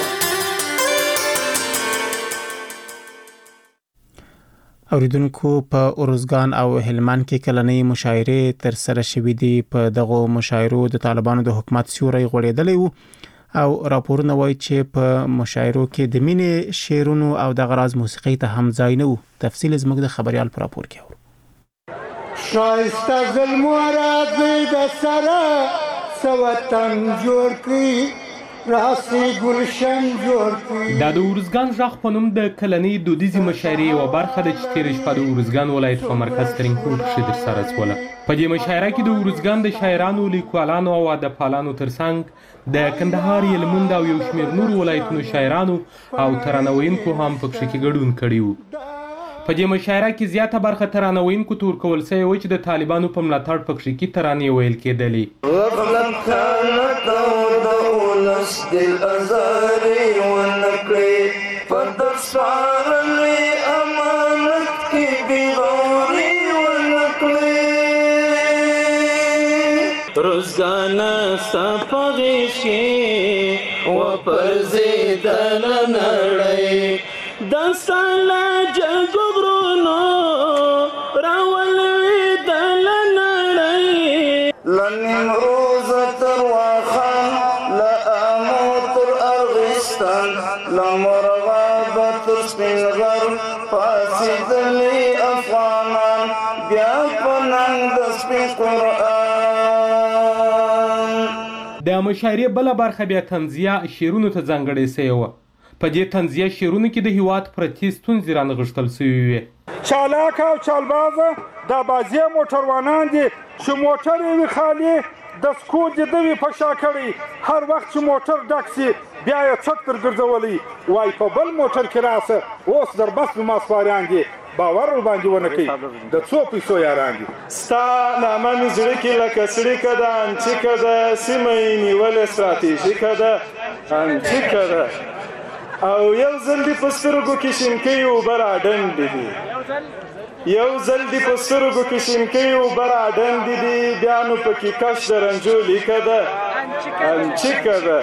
S1: اوریدونکو په اورزګان او هلمند کې کلنۍ مشاعرې تر سره شوې دي. په دغه مشاعرو د طالبانو د حکومت سیوری غوړېدلی وو او راپورونه وایي چې په مشاعرو کې د مینې شعرونو او د غراز موسیقي ته هم ځای نه وو. تفصیل زموږ د خبريال پر راپور کې اورو.
S4: شایسته ظلم راځي د سره سوطن جوړ کړي راسي گلشن جوړ کړي.
S21: د اورزګان ژغ په نوم د کلنۍ دودیزې مشاعرې یوه برخه ده چې تېره شپه د اورزګان ولایت په مرکز ترینکوټ کښې ترسره شوله. په دې مشاعره کې د اورزګان د شاعرانو، لیکوالانو او ادبپالانو ترڅنګ د کندهار، هلمند او یو شمېر نورو ولایتونو شاعرانو او ترانه ویونکو هم په کښې ګډون کړي وو. په دې مشاعره کې زیاته برخه ترانه ویونکو ته ورکول سوې وه چې د طالبانو په ملاتړ په کښې کې ترانې ویل کېدلې.
S22: ولس دل ازاري ونکړي پر دسارلي امانت کې بیغوري ونکړي روزګانا صفغشي و پر زیدل نړۍ د سالا جګورونو راولوي دل نړۍ لنیم روز تر واخان لمرغابت سپینغر فاسدلی افغانان بیا پننګ د سپین قرآن.
S21: د مشاعرې بله برخه بیا تنزیه شعرونو ته ځانګړې سوې وه. په دې تنزیه شعرونو کې د هیواد پرتې ستونزې رانغښتل سوې وې.
S23: چالاک او چالبازه دا بازي موټروانان دي چې موټر یې وي خالي د سکوت دې دوی په شا کړی هر وخت چې موټر ډک سي بیا یې څټ تر ګرځولی وای په بل موټر کې راسه اوس در بس نو ماسپاریان دي باور ورباندې ونه کوي د څو پیسو یاران دي.
S24: ستا نامه مې زړه کې لکه څړیکه ده انچیکه ده سیمه یې نیولې ستراتیژیکه ده انچیکه ده او یو ځل دې په سترګو کې شینکۍ اوبه راډنډې دي یو ځل دې په سترګو کې شینکۍ اوبه راډنډې دي بیا نو پکې کش د رنجو لیکه ده انچیکه ده.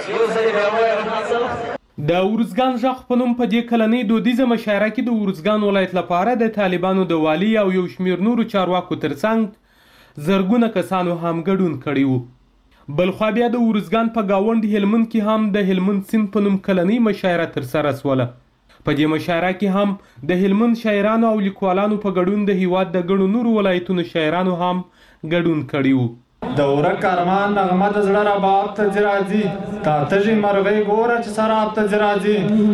S21: د اورزګان ژغ په نوم په دې کلنۍ دودیزه مشاعره کې د اورزګان ولایت لپاره د طالبانو د والي او یو شمېر نورو چارواکو ترڅنګ زرګونه کسانو هم ګډون کړی وو. بلخوا بیا د اورزګان په گاونډ هلمند کې هم د هلمند سیند په نوم کلنۍ مشاعره ترسره شوله. په دې مشاعره کې هم د هلمند شاعرانو او لیکوالانو په ګډون د هیواد د ګڼو نورو ولایتونو شاعرانو هم ګډون کړي وو.
S25: د ورک ارمان نغمه د زړه رباب ته ځي راځي تا تږې مرغۍ ګوره چې سراب ته ځي راځي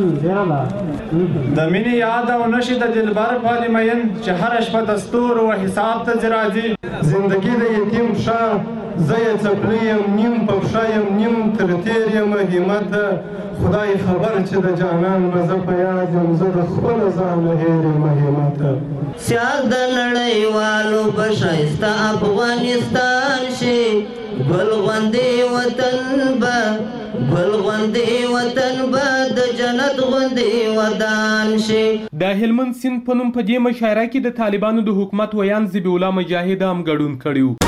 S25: د مینې یاد او نشي د دلبر پالي مین چې هره شپه د ستورو و حساب ته ځي راځي زندګي د یتیم پښه زه یې څپلۍ یم نیم په پښه یم نیم تر تېر یم همت خدای خبر چې د جانان به زه په یاد یم زه د خپل ځان نه هېر یم همت
S22: سیال د نړیوالو به ښایسته افغانستان شي
S8: ګل غوندې وطن به ګل غوندې وطن به د جنت غوندې ودان شي.
S21: د هلمند سیند په نوم په دې مشاعره کې د طالبانو د حکومت ویان ذبیح الله مجاهد هم ګډون کړی و.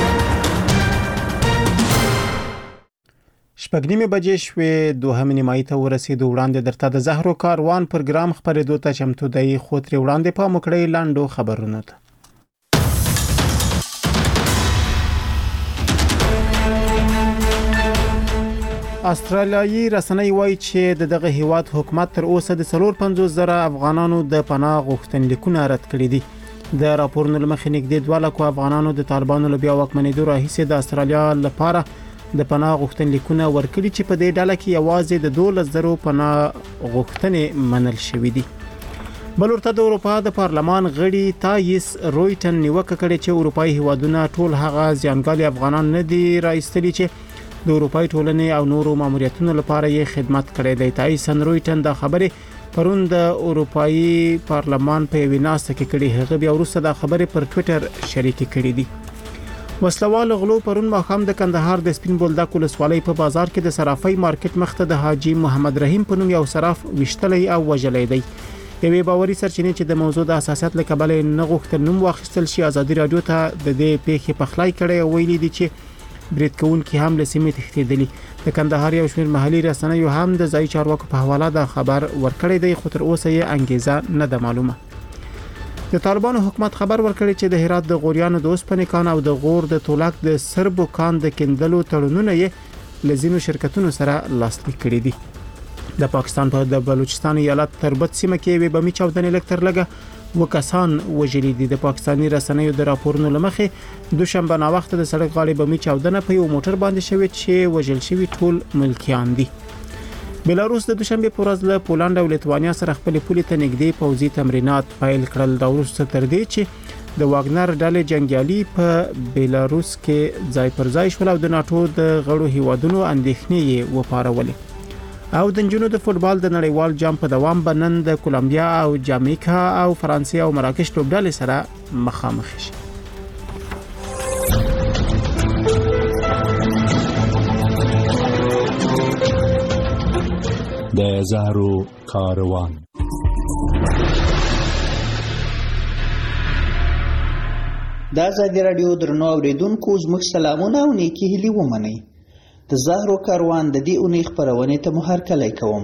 S1: 8:30 بجې شوې 2 نیمایي ته ورسېدو. وړاندې درته د زهرو کاروان پروګرام خپرېدو ته چمتو دی، خو ترې وړاندې پام وکړئ لاندو خبرونو ته. استرالیایي رسنۍ وایي چې دغه هیواد حکومت تر اوسه د 450,000 افغانانو د پناه غوښتنلیکونه رد کړي دي. د راپورونو لمخې نږدې 2 لک افغانانو د طالبانو له بیا واکمنېدو راهیسې د استرالیا لپاره د پناه غوښتنلیکونه ورکړي چې په دې ډله کې یوازې د 12,000 پناه غوښتنې منل شوې دي. بل ورته د اروپا د پارلمان غړي تایس رویټن نیوکه کړې چې اروپایي هیوادونه ټول هغه ځانګړي افغانان نه دي راایستلي چې د اروپایي ټولنې او نورو ماموریتونو لپاره یې خدمت کړی دی. تایسن رویټن دا خبرې پرون د اروپایي پارلمان په یوې ناسته کې کړې. هغه بیا وروسته دا خبرې پر ټوئیټر شریکې کړې دي. وسلوال غلو پرون ماښام د کندهار د سپین بولدک ولسوالۍ په بازار کې د صرافۍ مارکیټ مخته د حاجی محمد رحیم په نوم یو صراف وشتلی او وژلی دی. یوې باوري سرچینې چې د موضوع د حساسیت له کبله نه غوښتل نوم واخیستل شي ازادي رادیو ته د دې پیښې پخلای کړی او ویلي دي چې برید کوونکي هم له سیمې تښتېدلي. د کندهار یو شمېر محلي رسنیو هم د ځایي چارواکو په حواله د خبر ورکړی دی، خو تر اوسه یې انګیزه نه ده معلومه. د طالبانو حکومت خبر ورکړی چې د هرات د غوریانو د اوسپنې کان او د غور د تولک د سربو کان د کیندلو تړونونه یې له ځینو شرکتونو سره لاسلیک کړي دي. د پاکستان په د بلوچستان ایالت تربت سیمه کې یوې بمي چاودنې لږ تر لږه 2 کسان وژلي دي. د پاکستاني رسنیو د راپورونو لمخې دوشنبه ناوخته د سړک غاړې بمي چاودنه په یو موټر باندې شوې چې وژل شوي ټول ملکیان دي. بلاروس د دوشنبه پر ورځ له پولند او لیتوانیا سره خپل پولې ته نږدې پوځي تمرینات پیل کړل. دا وروسته تر دې چې د واګنر ډلې جنگیالي په بلاروس کې ځای پر ځای شول او د ناتو د غړو هیوادونو اندېښنې یې وپارولې. او د نجونو د فوتبال د نړیوال جام په دوام بنن د کولمبیا او جامیکا او فرانسې او مراکش لوبډلې سره مخامخ شي.
S11: د زهرو کاروان.
S12: د ازادي رادیو درنو اوریدونکو زموږ سلامونه او نیکی هیلې ومنئ. د زهرو کاروان د دې اونۍ خپرونې ته مو هرکلی کوم.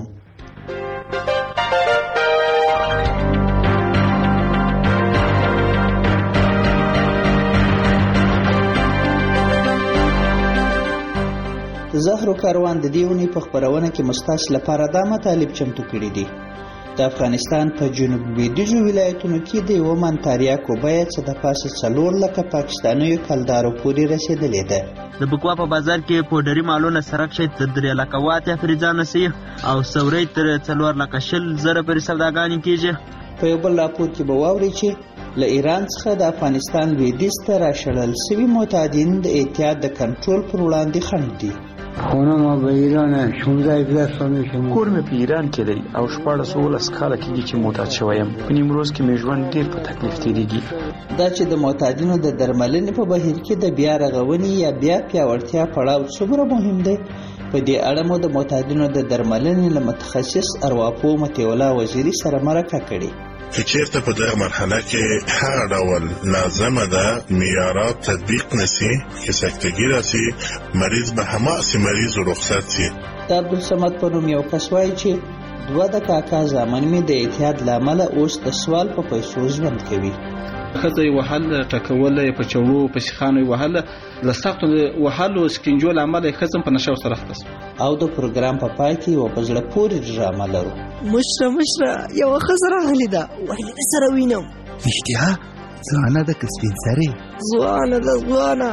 S12: د زهرو کاروان د دې اونۍ په خپرونه کې مستاسو لپاره دا مطالب چمتو کړي دي. د افغانستان په جنوب لویدیځو ولایتونو کې د یو من تریاکو بیه څه د پاسه 4 لکه پاکستانیو کلدارو پورې رسیدلې ده.
S13: د بکوا په بازار کې پودري مالونه سرک شي تر 3 لکه واته فریزانه سي او سوري تر 4 لکه شل زره پر سوداګانې کیږي.
S12: په یو بل راپور کې به واوري چې له ایران څخه د افغانستان لویدیځ ته راشړل شوي معتادین د احتیاط د کنټرول پر وړاندې خنډ دي.
S14: خونه ما به ایران 16 سال شم.
S26: کور مې په ایران کې دی او 14 کاله کېږي چې معتاد شوم. په نیمروز کې مې ژوند ډیر په تکلیف تیریږي.
S12: دا چې د معتادینو د درملنې په بهیر کې د بیا رغونې یا بیا پیاوړتیا پړاو څومره مهم دی، په دې اړه مو د معتادینو د درملنې له متخصص ارواپوه مطیع الله وزیري سره مرکه کړې.
S27: که چیرته په دغه مرحله کې هغه ډول لازمه ده معیارات تطبیق نشي، که سکتګي راشي، مریض به هماسې مریض رخصت شي.
S12: د عبدالصمد په نوم یو کس وایي چې 2 د کاکا زامن مې د اعتیاد له امله اوس د سوال په پیسو ژوند کوي.
S28: ښځه یې وهل، ټکول یې په چړو په سیخانو یې وهل، له سختو وهلو سکنجو له امله یې ښځه په نشه ورسره اخته شوه.
S12: او د پروګرام په پای کې یوه په زړه پورې ډرامه لرو.
S29: مشره یوه ښځه راغلې ده، ویل د سره وینم.
S30: رښتیا ځوانه ده که سپین سرې؟
S29: ځوانه ده ځوانه.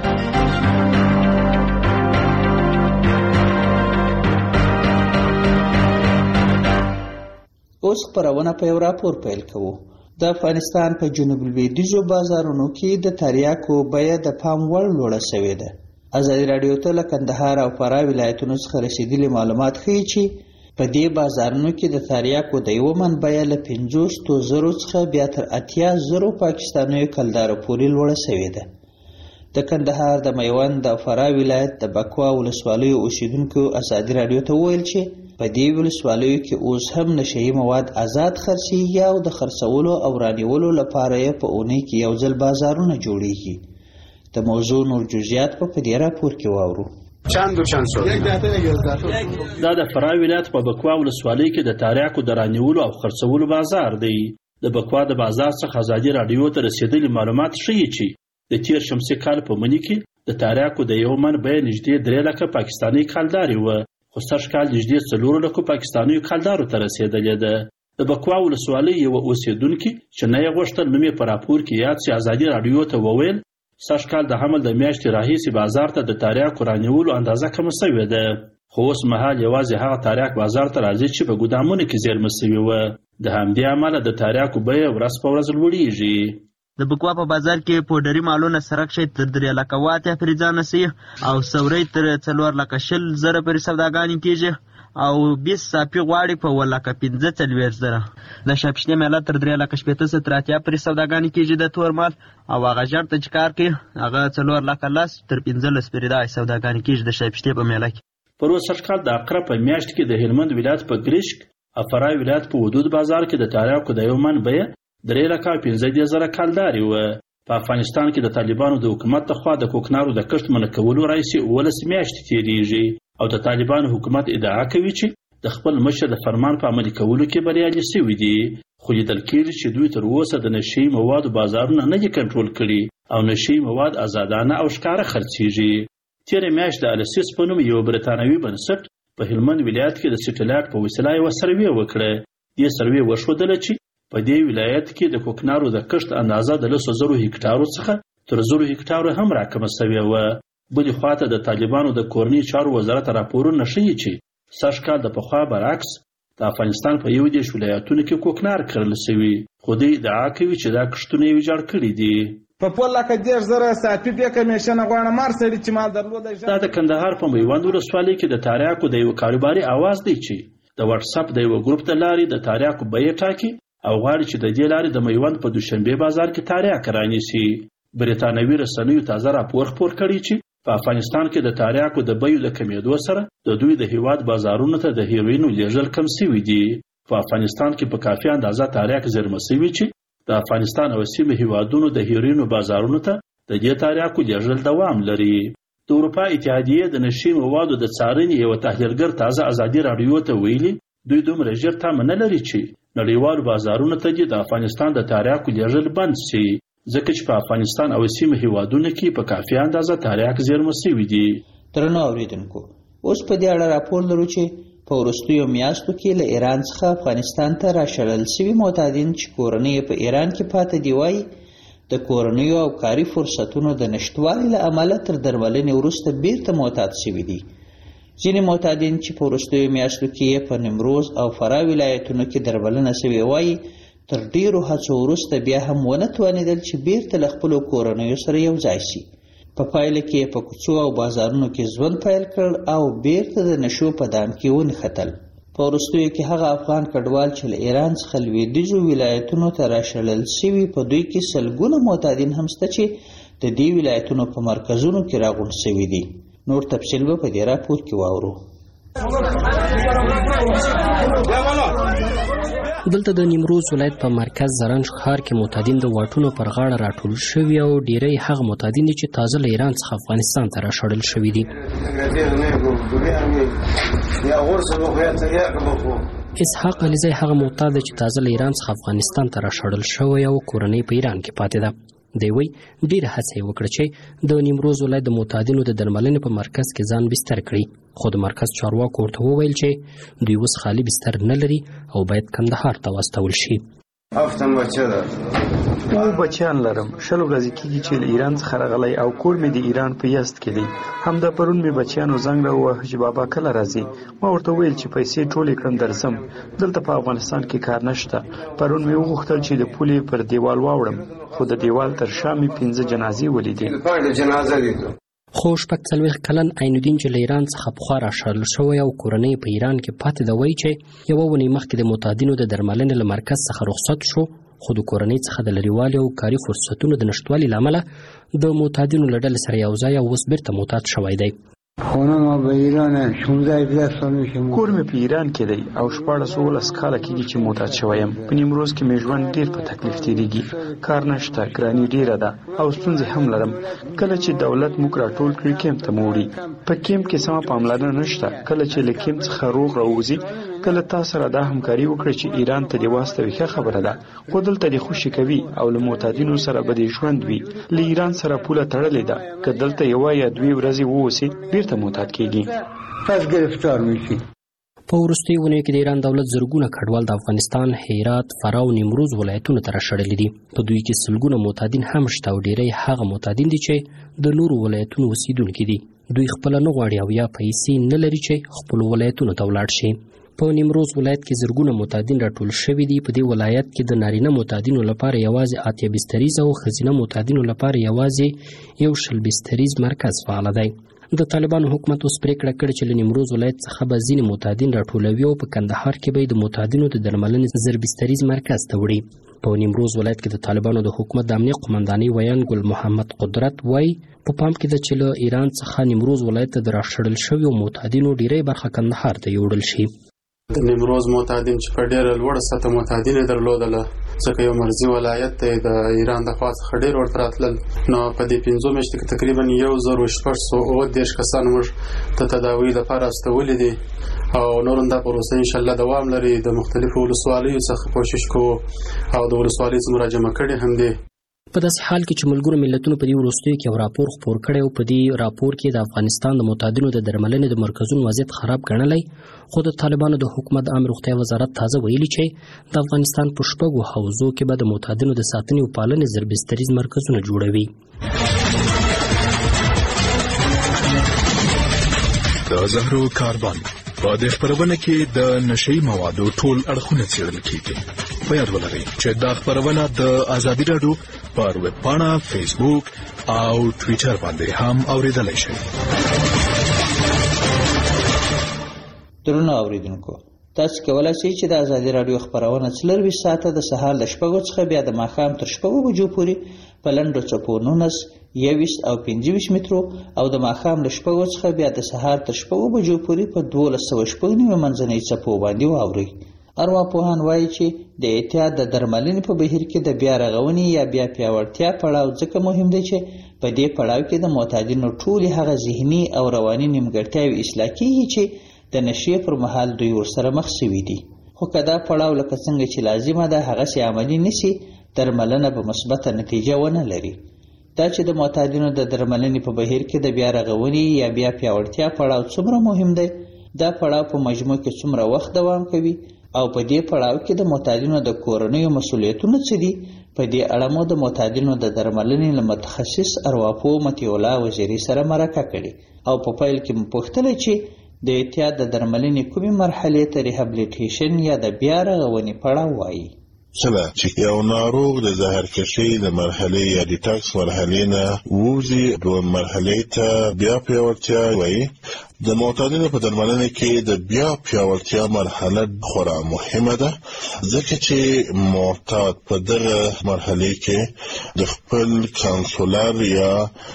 S12: اوس خپرونه په یو راپور پیل کوو. د افغانستان په جنوب لویدیځو بازارونو کې د تریاکو بیه د پام وړ لوړه شوې ده. ازادي رادیو ته له کندهار او فراه ولایتونو څخه رسیدلي معلومات ښیي چې په دې بازارونو کې د تریاکو د یو من بیه له 50,000 څخه بیا تر 80,000 پاکستانیو کلدارو پورې لوړه شوې ده. د کندهار د میوند او فراه ولایت د بکوا ولسوالیو اوسیدونکو ازادي راډیو ته وویل چې په دې ولسوالیو کې اوس هم نشهیي مواد آزاد خرڅېږي او د خرڅولو او رانیولو لپاره یې په اونۍ کې یو ځل بازارونه جوړېږي. د موضوع نور جزئیات په دې راپور کې واورو.
S2: دا د فراه ولایت په بکوا ولسوالۍ کې د تاریاکو د رانیولو او خرڅولو بازار دی. د بکوا د بازار څخه ازادي راډیو ته رسیدلي معلومات ښیي چې د تیر شمسي کال په مني کې د تاریاکو د یو من بیه نږدې 3 لکه پاکستاني کالداري وه، خو سږ کال نږدې 4 لکو پاکستانیو کالدارو ته رسېدلې ده. د بکوا ولسوالۍ یوه اوسېدونکي چې نه یې غوښتل نوم یې په راپور کې یاد شي ازادي راډیو ته وویل سږ کال د حمل د میاشتې راهیسې بازار ته د تاریاکو رانیولو اندازه کمه سوې ده، خو اوس مهال یوازې هغه تاریاک بازار ته راځي چې په ګودامونو کې زیرمه سوي وه. د همدې امله د تاریاکو بیه ورځ په ورځ لوړېږي.
S13: د بکوا په بازار کې پوډري مالونه سرک شي تر 3 لکه واته فریزانه سي او سوري تر 4 لکه 10,000 پورې سوداګانې کیږي او 20 صافي غواړي په 1 لکه 15,000. د شاپشنې میله تر 3 لکه 18 تر 80 پورې سوداګانې کیږي د تور مال او هغه ژر ته چې کار کوي هغه 4 لکه 10 تر 15 پورې د سوداګانې کیږي د شاپشنې په میله کې.
S2: پر سږ کال د عقرب په میاشت کې د هلمند ولایت په ګریشک او فراه ولایت په حدود بازار کې د تاریاکو د یو من بیه 3 لکه 15,000 کالداري وه. په افغانستان کې د طالبانو د حکومت لخوا د کوکنارو د کښت منع کولو راهیسې 18 میاشتې تېرېږي او د طالبانو حکومت ادعا کوي چې د خپل مشر د فرمان په عملي کولو کې بریالي سوي دي، خو لیدل کېږي چې دوی تر اوسه د نشهیي موادو بازارونه نه دي کنټرول کړي او نشهیي مواد ازادانه او ښکاره خرڅېږي. تېره میاشت د السیس په نوم یو برتانوي بنسټ په هلمند ولایت کې د سټلایټ په وسیله یوه سروې وکړه. دې سروې وښودله چې په دې ولایت کې د کوکنارو د کښت اندازه د 100,000 هکټارو څخه تر 1,000 هکټارو هم راکمه سوې وه. بلې خواته د طالبانو د کورني چارو وزارت راپورونه ښیي چې سږ کال د پخوا برعکس د افغانستان په 11 ولایتونو کې کوکنار کرل سوي، خو دوی ادعا کوي چې دا کښتونه یې ویجاړ کړي دي.
S5: په 4 لکه 10,000 صافي بیا کمیشن غواړه مار سړي چې مال درلوده.
S2: دا د کندهار په میوند ولسوالۍ کې د تاریاکو د یو کاروباري اواز دی چې د واتس اپ د یو ګروپ د لارې د تاریاکو بیه ټاکي او غواړي چې د دې لارې د میوند په دوشنبه بازار کې تاریاک رانیسي. بریتانوي رسنیو تازه راپور خپور کړی چې په افغانستان کې د تاریاکو د بیو د کمیدو سره د دوی د هیواد بازارونو ته د هیروینو لیږل کم سوي دي. په افغانستان کې په کافي اندازه تاریاک زیرمه سوي چې د افغانستان او سیمې هیوادونو د هیروینو بازارونو ته د دې تاریاکو لیږل دوام لري. د اروپا اتحادیې د نشهیي موادو د څارنې یوه تحلیلګر تازه ازادي راډیو ته ویلي دوی دومره ژر تمه نه لري چې نړیوالو بازارونو ته دې د افغانستان د تاریاکو لیږل بند سي، ځکه چې په افغانستان او سیمه هیوادونو کې په کافي اندازه تاریاک زیرمه سوي دي.
S12: درنو اوریدونکو، اوس په دې اړه راپور لرو چې په وروستیو میاشتو کې له ایران څخه افغانستان ته راشړل سوي معتادین چې کورنۍ په ایران کې پاتې دي وایي د کورنیو او کاري فرصتونو د نشتوالي له امله تر درملنې وروسته بیرته معتاد سوي دي. ځینې معتادین چې په وروستیو میاشتو کې په نیمروز او فراه ولایتونو کې درملنه سوي وایي تر ډیرو هڅو وروسته بیا هم ونه توانېدل چې بیرته له خپلو کورنیو سره یو ځای شي. په پایله کې په کوڅو او بازارونو کې ژوند پیل کړ او بیرته د نشو په دام کې ونښتل. په وروستیو کې هغه افغان کډوال چې له ایران څخه لویدیځو ولایتونو ته راشړل سوي په دوی کې سلګونه معتادین هم شته چې د دې ولایتونو په مرکزونو کې راغونډ سوي دي. نور تفصیل به په دې راپور کې واورو.
S6: دلته د نیمروز ولایت په مرکز زرنج ښار کې معتادین د واټونو پر غاړه راټول شوي او ډیری هغه معتادین چې تازه له ایران څخه افغانستان ته راشړل شوي دي. اسحاق علیزی هغه معتاد چې تازه له ایران څخه افغانستان ته راشړل شوی او کورنۍ په ایران کې پاتې ده. دی وایي ډېره هڅه یې وکړه چې د نیمروز ولایت د معتادینو د درملنې په مرکز کې ځان بستر کړي، خو د مرکز چارواکو ورته وویل چې دوی اوس خالي بستر نه لري او باید کندهار ته واستول شي.
S26: او بچیان لرم، 20 ورځې کېږي چې له ایران څخه راغلی او کور مې د ایران په یزد کې دی. همدا پرون مې بچیانو زنګ راووهه چې بابا کله راځي. ما ورته وویل چې پیسې ټولې کړم درځم، دلته په افغانستان کې کار نشته. پرون مې وغوښتل چې د پولې پر دیوال واوړم، خو د دیوال تر شا مې 15 جنازې ولیدې.
S6: خو 40 کلن عین الدین چې له ایران څخه پخوا راشړل شوی او کورنۍ په ایران کې پاتې ده وایي چې یوه اونۍ مخکې د معتادینو د درملنې له مرکز څخه رخصت شو خو د کورنۍ څخه د لرېوالي او کاري فرصتونو د نشتوالي له امله د معتادینو له ډلې سره یو ځای او اوس بیرته معتاد شوی دی.
S14: خونه ما به ایران 16-17 سال میشه.
S26: کور مې په ایران کې دی او 14-16 کاله کېږي چې معتاد شوی یم. په نیمروز کې مې ژوند ډېر په تکلیف تېرېږي. کار نشته، ګراني ډېره ده او ستونزې هم لرم. کله چې دولت موږ راټول کړي کیمپ ته مو وړي. په کیمپ کې سمه پاملرنه نشته. کله چې له کیمپ څخه روغ راوځي کله تا سره دا همکاري وکړي چې ایران ته دې واستوي ښه خبره ده، خو دلته دې خوشي کوي او له معتادینو سره به دې ژوند وي. له ایران سره پوله تړلې ده، که دلته یوه یا 2 ورځې ووسي بیرته معتاد کېږي.
S14: پس گرفتار میشي.
S6: په وروستیو اونیو کې د ایران دولت زرګونه کډوال د افغانستان، هرات، فراه او نیمروز ولایتونو ته راشړلي دي. په دوی کې سلګونه معتادین هم شته او ډیری هغه معتادین دي چې د نورو ولایتونو اوسیدونکي دي. دوی خپله نه غواړي او یا پیسې نه لري چې خپلو ولایتونو ته ولاړ شي. په نیمروز ولایت کې زرګونه معتادین راټول شوي دي. په دې ولایت کې د نارینه معتادینو لپاره یوازې 8 بستریز او ښځینه معتادینو لپاره یوازې 1 بستریز مرکز فعال دی. د طالبانو حکومت اوس پریکړه کړې چې له نیمروز ولایت څخه به ځینې معتادین راټولوي او په کندهار کې به د معتادینو د درملنې 0 بستریز مرکز ته وړي. په نیمروز ولایت کې د طالبانو د حکومت د امنیه قومندانۍ ویان ګل محمد قدرت وایي په پام کې ده چې له ایران څخه نیمروز ولایت ته د راشړل شویو معتادینو ډیری برخه کندهار ته یوړل شي.
S3: د نیمروز معتادین چې په ډېره لوړه سطحه معتادین یې درلودله، ځکه یو مرزي ولایت دی د ایران د خوا څخه ډېر ورته راتلل. نو په دې 5 میاشتو کې تقریبا 1638 کسان موږ د تداوي لپاره استولي دي او نور هم دا پروسه انشاءالله دوام لري. د مختلفو ولسوالیو څخه کوشش کوو او د ولسوالۍ څخه مراجعه کړې هم دي.
S6: په داسې حال کې چې ملګرو ملتونو په دې وروستیو کې یو راپور خپور کړی او په دې راپور کې د افغانستان د معتادینو د درملنې د مرکزونو وضعیت خراب ګڼلی، خو د طالبانو د حکومت عام روغتیا وزارت تازه ویلي چې د افغانستان په 6 حوزو کې به د معتادینو د ساتنې او پالنې 0 بستریز مرکزونه جوړوي.
S11: د زهرو کاربن په دې خبرونه کې د نشئی موادو ټول اړخونه څېړل کیږي. په یاد ولرئ چې دا خبرونه د آزادي راډیو پر ویب پاڼه، فیسبوک او ټویټر باندې هم اوریدلای شئ.
S12: درنو اوریدونکو، تاسو کولای شئ چې د آزادي راډیو خبرونه 24 ساعته د سهار له 6 څخه بیا د ماښام تر 6 بجو پورې په لنډو څپو 19، 21 او 25 مترو او د ماښام له 6 څخه بیا د سهار تر 6 بجو پورې په 1290 منځنۍ څپو باندې واورئ. ارواپوهان وایي چې د اعتیاد د درملنې په بهیر کې د بیا رغونې یا بیا پیاوړتیا پړاو ځکه مهم دی چې په دې پړاو کې د معتادینو ټولې هغه ذهني او رواني نیمګړتیاوې اصلاح کیږي چې د نشې پر مهال دوی ورسره مخ شوي دي. خو که دا پړاو لکه څنګه چې لازمه ده هغسې عملي نشي، درملنه به مثبته نتیجه ونه لري. دا چې د معتادینو د درملنې په بهیر کې د بیا رغونې یا بیا پیاوړتیا پړاو څومره مهم دی، دا پړاو په مجموع کې څومره وخت دوام کوي او په دې پړاو کې د معتادینو د کورنیو مسؤلیتونه څه دي، په دې اړه مو د معتادینو د درملنې له متخصص ارواپوه مطیع الله وزیري سره مرکه کړې او په پیل کې مو پوښتنه چې د اعتیاد د درملنې کومې مرحلې ته ریهابلیټیشن یا د بیا رغونې پړاو وایي.
S27: کله چې یو ناروغ د زهرکشۍ د مرحلې یا ډیټاکس مرحلې نه ووځي، 2 مرحلې ته بیا پیاوړتیا وایي. د معتادینو په درملنه کې د بیا پیاوړتیا مرحله خورا مهمه ده، ځکه چې معتاد په دغه مرحله کې د خپل کانسولر یا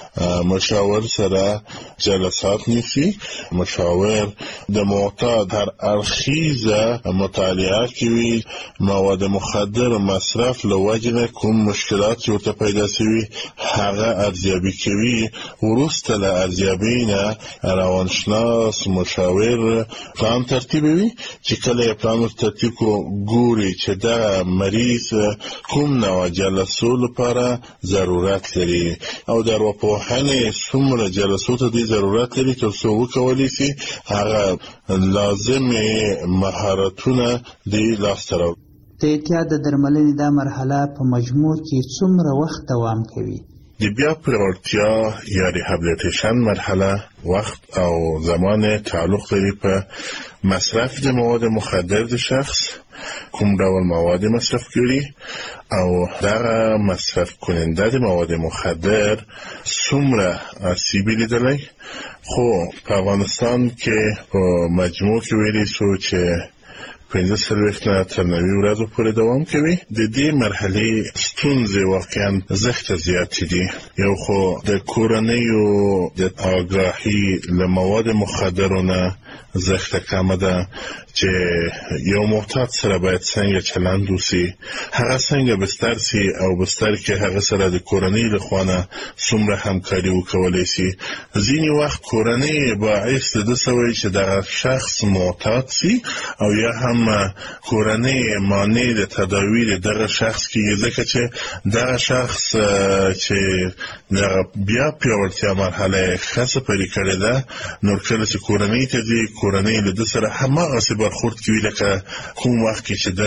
S27: مشاور سره جلسات نیسي. مشاور د معتاد هر اړخیزه مطالعه کوي، مواد مخدر مصرف له وجې نه کوم مشکلات ورته پیدا شوي هغه ارزیابي کوي. وروسته له ارزیابۍ نه روانشناس مشاور پلان ترتیبوي چې کله یې پلان ترتیب کو ګوري چې دا مریض کوم نوع جلسو لپاره ضرورت لري او د ارواپوهنې څومره جلسو ته دی ضرورت لري تر څو وکولی شي هغه لازمې مهارتونه دی لاسته راوړي.
S12: د اعتیاد د درملنې دا مرحله په مجموع کې څومره وخت دوام کوي؟
S27: د بیا پیاوړتیا یا ریهابلیټیشن مرحله وخت او زمان تعلق لري په مصرف د مواد مخدر د شخص، کوم ډول مواد مصرف کړي او دغه مصرف کننده د مواد مخدر څومره آسیبي لیدلی. خو په افغانستان کې په مجموع کې ویلی شو چې 15 نه تر 90 ورځو پورې دوام کوي. د دې مرحلې ستونزې واقعا زښته زیات دي. یو خو د کورنیو د آگاهی له مواد مخدرو نه زښته کمه ده چې یو معتاد سره باید څنګه چلند وسی، هغه څنګه بستر سي او بستر کې هغه سره د کورنۍ له خوانه څومره همکاري وکولای شي. ځینې وخت کورنۍ باعث د سوي چې د شخص معتاد سي او یا هم کورنۍ مانع د تداوی دغه شخص کې، ځکه چې دغه شخص چې بیا پیاوړتیا مرحله خاصه پرې کړې ده، نور کله چې کورنۍ ته دي، کورنۍ له سره هماغسې برخورد کوي لکه کوم وخت کې چې د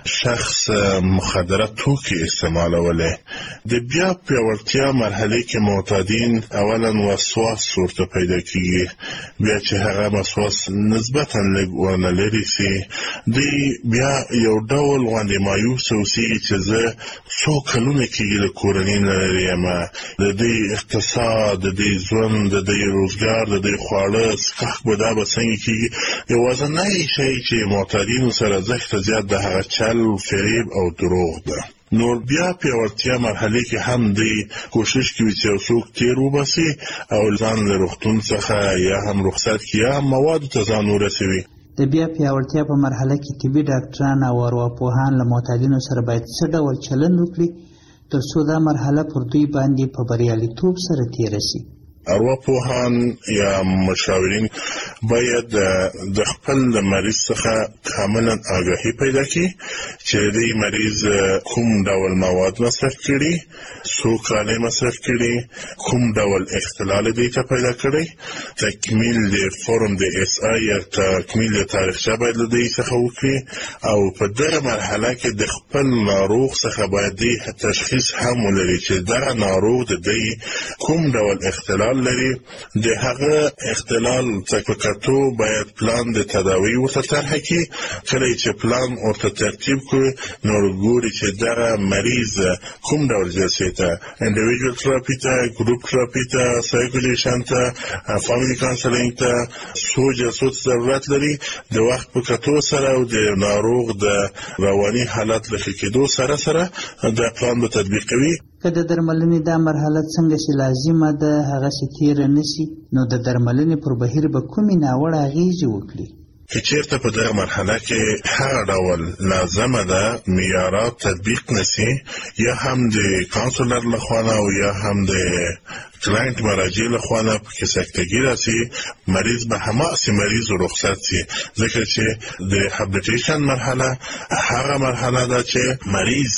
S27: شخص مخدره توکي استعمالولی. د بیا پیاوړتیا مرحله کې معتادین اولا وسواس ورته پیدا کیږي، بیا چې هغه وسواس نسبتا لږ ورنه لرې سي، دوی بیا یو ډول غوندې مایوس اوسېږي چې زه څو کلونه کېږي له کورنۍ نه لرې یم، د دوی اقتصاد، د دوی ژوند، د دوی روزګار، د دوی خواړه څښاک به دا به څنګه کېږي. یوازینی شی چې معتادینو سره زښته زیات د هغه چل، فریب او دروغ ده. نور بیا پیاوړتیا مرحله کې هم دوی کوشش کوي چې یو څوک تیر وباسي او ځان له روغتون څخه یا هم رخصت کړي یا هم موادو ته ځان ورسوي.
S12: د بیا پیاوړتیا په مرحله کې طبي ډاکټران او ارواپوهان له معتادینو سره باید څه ډول چلند وکړي تر څو دا مرحله پر دوی باندې په بریالیتوب سره تیره شي.
S27: ارواپوهان یا مشاورین باید د خپل مریض څخه کاملا آگاهی پیدا کړي چې د مریض کوم ډول مواد مصرف کړي، څو کاله مصرف کړي، کوم ډول اختلال دی ته پیدا کړي. تکمیل د فرم د اس آی یا تکمیل د تاریخچه باید له دې څخه وکړي او په دغه مرحله کې د خپل ناروغ څخه باید د تشخیص هم ولري چې دغه ناروغ د دې کوم ډول اختلال لري. د هغه اختلال څخه کتو باید پلان د تداوی ورته طرح کړي. کله چې پلان ورته ترتیب کړي نو ګوري چې دغه مریض کوم ډول جلسې ته، انډیویډوال تراپي ته، ګروپ تراپي ته، سایکولیشن ته، فامیلی کانسلینګ ته، څو جلسو ته ضرورت لري. د وخت په کتو سره او د ناروغ د رواني حالت له ښه کېدو سره سره دا پلان به تطبیق کوي.
S12: که د درملنې دا مرحله څنګه چې لازمه ده هغسې تیره نشي نو د درملنې پر بهیر به کومې ناوړه اغېزې وکړي.
S27: که چېرته په دغه مرحله کې هغه ډول لازمه ده معیارات تطبیق نشي، یا هم د کانسولر لخوا او یا هم د کلاینټ مراجع لخوا پکې سکتګي راسي، مریض به هماغسې مریض رخصت سي. ځکه چې د هابلیټیشن مرحله هغه مرحله ده چې مریض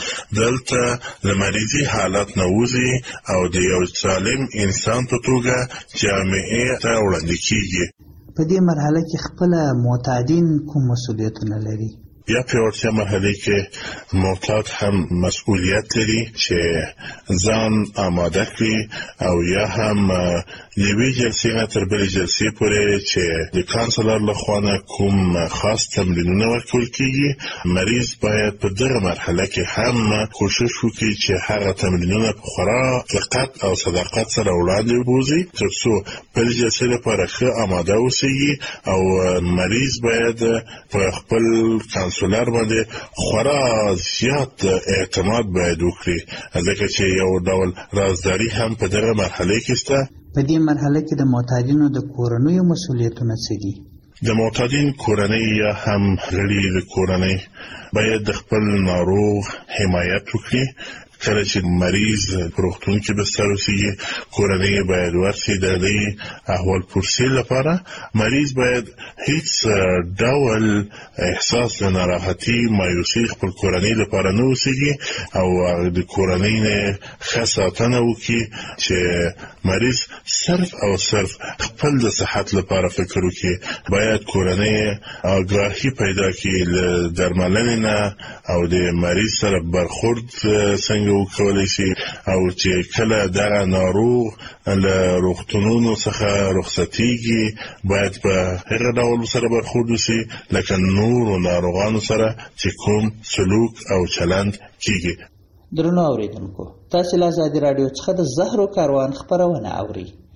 S27: دلته له مریضي حالت نه وځي او د یو سالم انسان په توګه جامعې ته وړاندې کیږي.
S12: په دې مرحله کې خپل معتادین کوم مسؤلیتونه لري؟
S27: بیا پیاوړتیا مرحله کې معتاد هم مسؤلیت لري چې ځان آماده کړي او یا هم یوې جلسې نه تر بلې جلسې پورې چې د کانسلر لخوا نه کوم خاص تمرینونه ورکول کېږي، مریض باید په دغه مرحله کې هم کوشش وکړي چې هغه تمرینونه په خورا دقت او صداقت سره وړاندې وبوځي تر څو بلې جلسې لپاره ښه آماده اوسېږي. او مریض باید په خپل کانسولر باندې خورا زیات اعتماد باید وکړي، ځکه چې یو ډول رازداري هم په دغه مرحله کې شته.
S12: په دې مرحله کې د معتادینو د کورنیو مسؤلیتونه څه دي؟
S27: د معتادین کورنۍ یا هم غړي د کورنۍ باید د خپل ناروغ حمایت وکړي. کله چې مریض په روغتون کې بستر اوسېږي، کورنۍ باید ورسي د دې احوال پرسۍ لپاره. مریض باید هیڅ ډول احساس د ناراحتي، مایوسي خپل کورنۍ لپاره نه اوسېږي او د کورنۍ نه ښه ساتنه وکړي چې مریض صرف او صرف خپل د صحت لپاره فکر وکړي. باید کورنۍ آگاهي پیدا کړي له درملنې نه او د مریض سره برخورد څنګه وکولای شي او چې کله دغه ناروغ له روغتونونو څخه رخصتېږي باید په هغه ډول سره برخورد وشي لکه نورو ناروغانو سره چې کوم سلوک او چلند کیږي.
S12: درنو اوریدونکو، تاسو له آزادي راډیو څخه د زهرو کاروان خبرونه اورئ.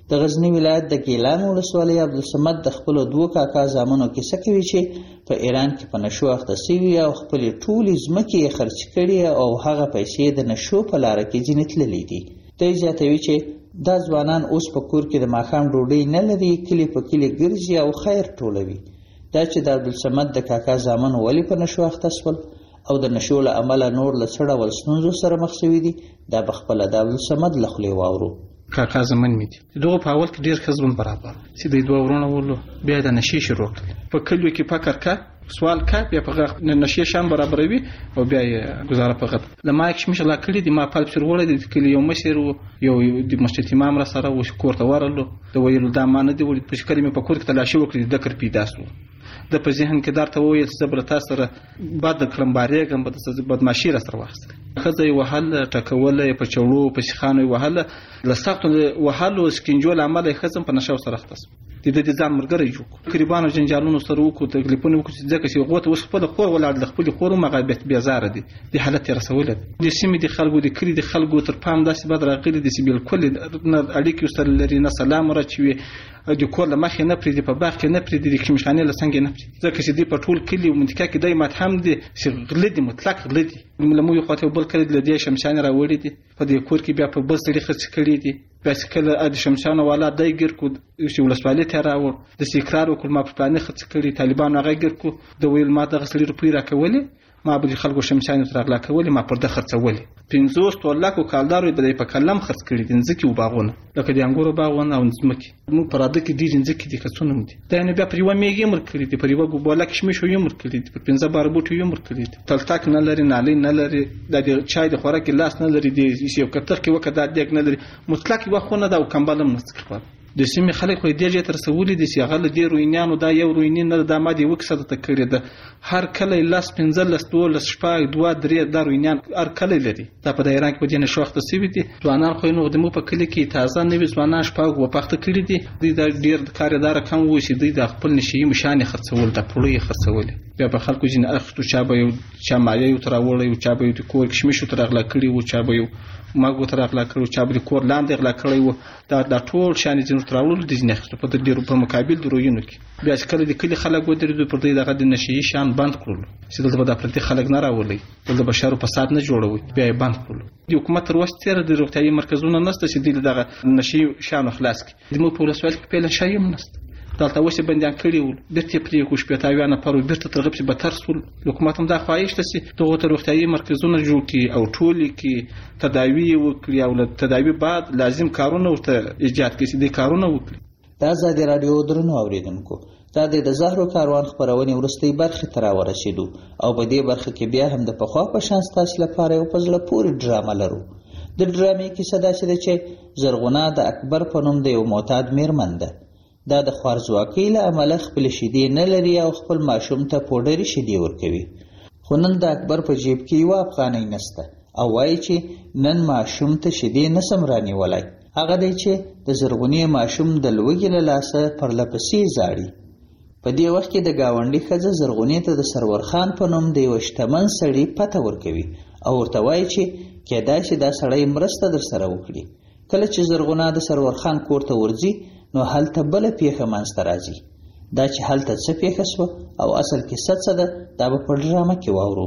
S12: د غزنی ولایت د ګیلان ولسوالۍ عبدالصمد د خپلو 2 کاکا زامنو کیسه کوي چې په ایران کې په نشو اخته سوي او خپلې ټولې ځمکې یې خرچ کړي او هغه پیسې د نشو په لاره کې ځینې تللی دي. دی زیاتوي چې دا ځوانان اوس په کور کې د ماښام ډوډۍ نه لري، کلي په کلي ګرځي او خیر ټولوي. دا چې د عبدالصمد د کاکا زامنو ولې په نشو اخته سول او د نشو له امله نور له څه ډول ستونزو سره مخ شوي دي، دا په خپله د عبدالصمد له خولې واورو.
S28: کاکا زمن مې دي دغه په اول کې ډېر ښه ژوند برابر چې د 2 ورونه ولو بیا د نشې شروع کړل. په کلیو کې فکر کا سوال کا بیا په نشې شان برابروي او بیا یې گزاره په غد لما کشمش لا کړی دي. ما پال پر وړه د کلی یو مشر یو د مسجد امام را سره و کور ته ورلو د ویلو د امانه دی ولې په کلمه په کور کې تلاشي وکړي د کر پیدا سو د په ذهن کې درته وایي چې زبر تاسو سره بعد کړم باریګم په بدمعشي را سره واخست خزه وهل ټکول په چوړو په شخانو وهل لساقت وهل سکینجول عمل خزم په نشو سره ختص د دې ځان مرګري جو قریبانو جنجالونو سره وکړو تکلیفونه وکړو ځکه چې غوته وس خپل خور ولر د خپل خور مغابت بیا زار دي د حالت رسوله د سیمې د خلکو د کلی د خلکو تر پام داسې بد راغلي د سیبل کل اړیکې سره لري نه سلام راچوي د کور مخه نه پریدي په باغ کې نه پریدي د کمشانه لسنګ نه پریدي ځکه چې د پټول کلی او منطقه کې دای متهم دي چې غلدي مطلق غلدي ملمو یو خاطر بل کړي د دې شمشانه راوړي دي په دې کور کې بیا په بل سړي خرڅ کړي دي بس کله د شمشانه والا دای ګر کو چې ولسوالۍ ته راوړ د سیکرار او کلمه په پلان خرڅ کړي طالبان هغه ګر کو د ویل ما د غسلې روپی راکولې ما به خلکو شمشانه ترغلا کولې ما پر د خرڅولې 500 لک کالدارو د په کلم خرڅ کړي دي ځکه او باغونه لکه د انګورو باغونه او ځمکې مو پراده کې دي ځکه دي کڅونه دي دا نه بیا پر یو میګي مر کړی دي پر یو ګوباله کې شمه شو یو مر کړی دي پر 15 بار بوټي یو مر کړی دي تلتاک نه لري نالي نه لري د چای د خوراک لاس نه لري دي یو کتر کې وکړه د دګ نه لري مطلق یو خونه دا او کمبالم نستقبال د سیمې خلک خو دې تر سوولې دي چې غل دي روینانو دا یو روینین نه د مادي وکسه ته کړی ده هر کله لاس 15 لستول شپه 2 3 د روینان هر کله لري دا په ایران کې بدینه شوخته سوي دي ځوانان خو نو د مو په کلی کې تازه نوې ځوانان شپه و پخته کړی دي د ډیر کاردار کم و چې د خپل نشي مشان خرڅول د پړوي خرڅول بیا په خلکو جن اخته چا به یو چا مایه یو تراول یو چا به یو کور کې شمشو ترغلا کړی و چا به یو ماګو ترغلا کړو چا به کور لاندې غلا کړی و دا ټول شان جن تراول د ځنه په ډیرو په مقابل دروینو کې بیا چې کله د کلی خلک ودرېدو پر دې دغه د نشي شان بند کړل چې دلته د پرتی خلک نه راولي د بشرو فساد نه جوړوي بیا یې بند کړل د حکومت تر وسته د روغتيایي مرکزونو نشته چې دغه نشي شان خلاص کړي د مو په ولسوال کې پیل شایم نشته دلته وسه بندیان کړی ول بیرته پرې کو شپتاویانه پرو بیرته ترغب چې بتر سول حکومت هم دا خواهش لسي دغه روغتيایي مرکزونه جوړ کړي او ټولي کې تداوی وکړي او تداوی بعد لازم کارونه ورته ایجاد کړي چې د کارونه وکړي.
S12: دا ازادي رادیو درنو اوریدونکو دا د زهرو کاروان خبرونه ورستۍ برخه تر ورسېدو او په دې برخه کې بیا هم د پخوا په شان تاسو لپاره یو پزله پوری ډرامه لرو. د ډرامې کې صدا شته چې زرغونه د اکبر په نوم د یو معتاد میرمن ده. دا د خوارزواکۍ له امله خپل شیدې نه لري او خپل ماشوم ته پوډري شیدې ورکوي. خو نن د اکبر په جیب کې یو افغانۍ نسته او وایي چې نن ماشوم ته شیدې نسم رانیولای. هغه دی چې د زرغونې ماشوم د لوږې له لاسه پرلپسې زاړي. په دې وخت کې د ګاونډي ښځه زرغونې ته د سرور خان په نوم د یو شتمن سړي پته ورکوي او ورته وایي چې کېدای شي دا سړی مرسته در سره وکړي. کله چې زرغونه د سرور خان کور ته ورځي نو هلته بله پیښه منځته راځي. دا چې هلته څه پیښه سوه او اصل کیسه څه ده دا به په ډرامه کې واورو.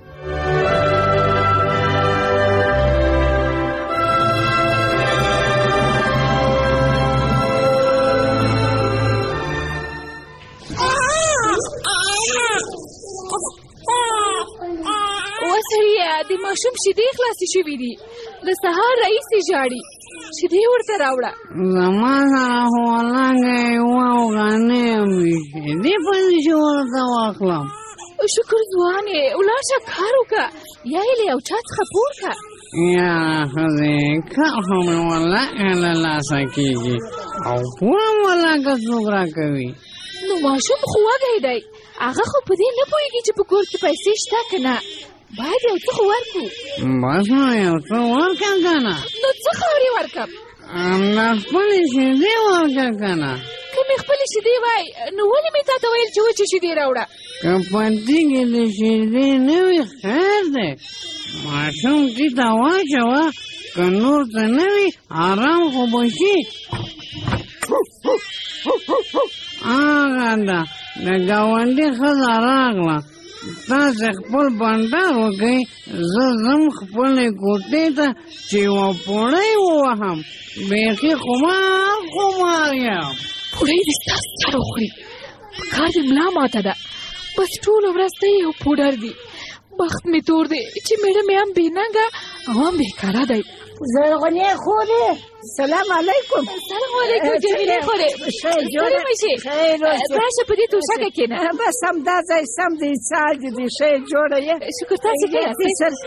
S4: وسړیه د ماشوم شیدې خلاصې شوي دي د سهار راهیسې ژاړي شیدې ورته راوړه.
S7: زما سره خو ولنګه یوه اوغانۍ وي شیدې پسې چې ورته واخلم.
S4: شکر ځوانې ولاړ شه کار وکړه یا یې له یو چا څخه پور کړه.
S7: یاره ښځې کار خو مې ولنګه له لاسه کېږي او پور هم ولنګه څوک راکوي.
S4: نو ماشوم خو وږی دی هغه خو په دې نه پوهېږي چې په کور کې پیسې شته که نه. باید یو څه خو ورکړو.
S7: بس نو یو څه ورکړم که نه.
S4: نو څه خاورې ورکړم؟
S7: همدا خپلې شیدې ورکړه که نه.
S4: که مې خپلې شیدې وای نو ولې مې تا ته ویل چې وچې شیدې راوړه؟
S7: که په دې کې د شیدې نه وي خیر دی ماشوم دې ته واچوه که نور څه نه وي آرام خو به شي. هغه ده د ګاونډي ښځه راغله تاسې خپل بانډار وکئ زه ځم خپلې کوټې ته چې یوه پوړۍ ووهم بیخي خمار یم
S4: پوړۍ دې ستا سر وخوري په کار دې ملا ماته ده بس ټوله ورځ ته یو پوډر دي بخت مې تور دی چې میړه مې هم بېننګه او هم بېکاره دی
S9: زرغونې خورې سلام علیکم.
S4: سلام علیکم جمیله خورې ستړې مه شې راشه په دې توشکه کښېنه
S9: بس همدا ځای سم دی څال دې دی ښه جوړه یې
S4: شکر تاسې کښېناستئ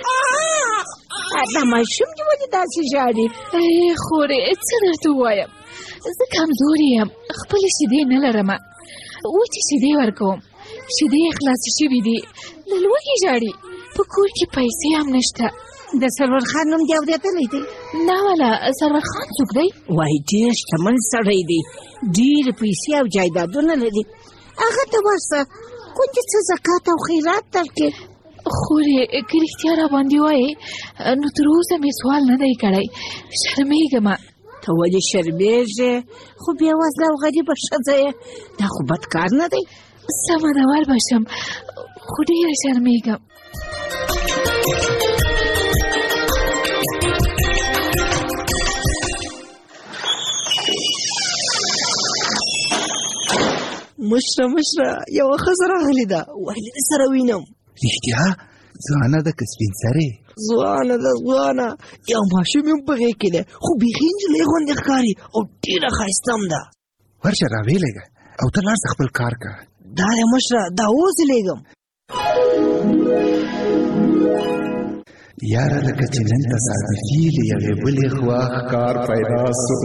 S9: دا ماشوم دې ولې داسې ژاړي
S4: خورې څه درته ووایم زه کمزورې یم خپلې شیدې نه لرمه وچې شیدې ورکوم شیدې یې خلاصې شوي دي له لوږې ژاړي په کور کې پیسې هم نشته
S9: د سرور خان نوم دې اورېدلی دی؟
S4: نه والا سرور خان څوک دی؟
S9: وایي ډېر شتمن سړی دی ډېرې پیسې او جایدادونه لري هغه ته ورسه کونجې څه زکات او خیرات درکړې
S4: خورې که رښتیا راباندې وایې نو تر اوسه مې سوال نه دی کړی شرمېږم
S9: ته ولې شرمېږې خو بېوزله او غریبه ښځه یې دا خو بد کار نه دی
S4: سمه ده ور به شم خو ډېره شرمېږم
S29: مشره یوه ښځه راغلې ده ویلې دې سره وینم
S30: رښتیا ځوانه ده که سپین سرې
S29: ځوانه ده ځوانه یو ماشوم یې هم په غېږ کې دی خو بیخي نجلۍ غوندې ښکاري او ډېره ښایسته هم ده
S30: ورشه راویلېږه او ته لاړ شه خپل کار کوه
S29: دا دی مشره دا اوس لېږم
S30: یاره لکه چې نن تصادفي له یوې بلې خوا ښکار پیدا سو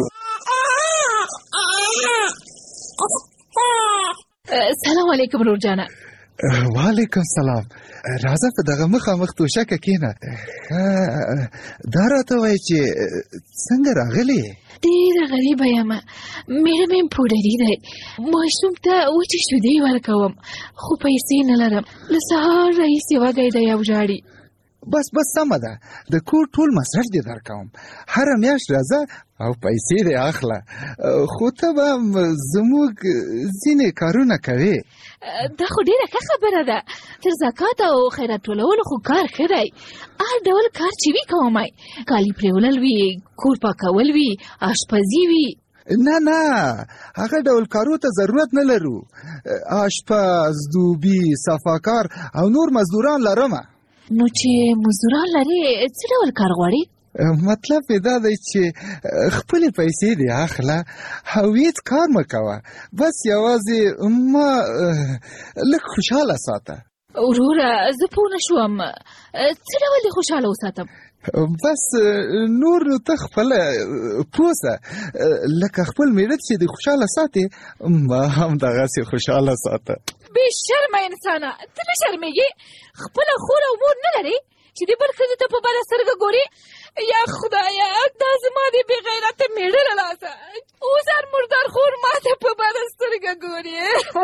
S4: سلام علیکم رور جانه
S30: وعلیکم سلام راځه په دغه مخامخ توشکه کښېنه دا راته وایي چې څنګه راغلې
S4: ډېره غریبه یم میړه مې پوډري دی ماشوم ته وچې شیدې ورکوم خو پیسې نه لرم له سهار راهیسې وږی دی او ژاړي
S30: بس سمه ده د کور ټول مصرف دې درکوم هره میاشت راځه او پیسې دې اخله خو ته به زموږ ځینې کارونه کوې
S4: دا خو ډېره ښه خبره ده تر زکات او خیرات ټولولو خو کار ښه دی هر ډول کار چې وي کومای کالي پرېولل وي کور پاکول وي اشپزي وي
S30: نه هغه ډول کارو ته ضرورت نه لرو اشپز دوبي صفاکار او نور مزدوران لرمه
S4: نو چې مزدوران لرې څه ډول کار غواړي
S30: مطلب یې دا دی چې خپلې پیسې دې اخله او هېڅ کار مه کوه بس یوازې ما لږ خوشحاله ساته
S4: وروره زه پوه نه شوم څه ډول دې خوشحاله وساتم
S30: بس نور نو ته خپله پوه سه لکه خپل میړه چې دې خوشحاله ساتې ما هم دغسې خوشحاله ساته
S4: بې شرمه انسانه ته نه شرمېږې خپله خور او مور نه لرې چې دې بل ښځې ته په بده سترګه ګورې یا خدایه دا زما د بې غیرته میړه له لاسه اوس هر مردار خور ما ته په بده سترګه ګورې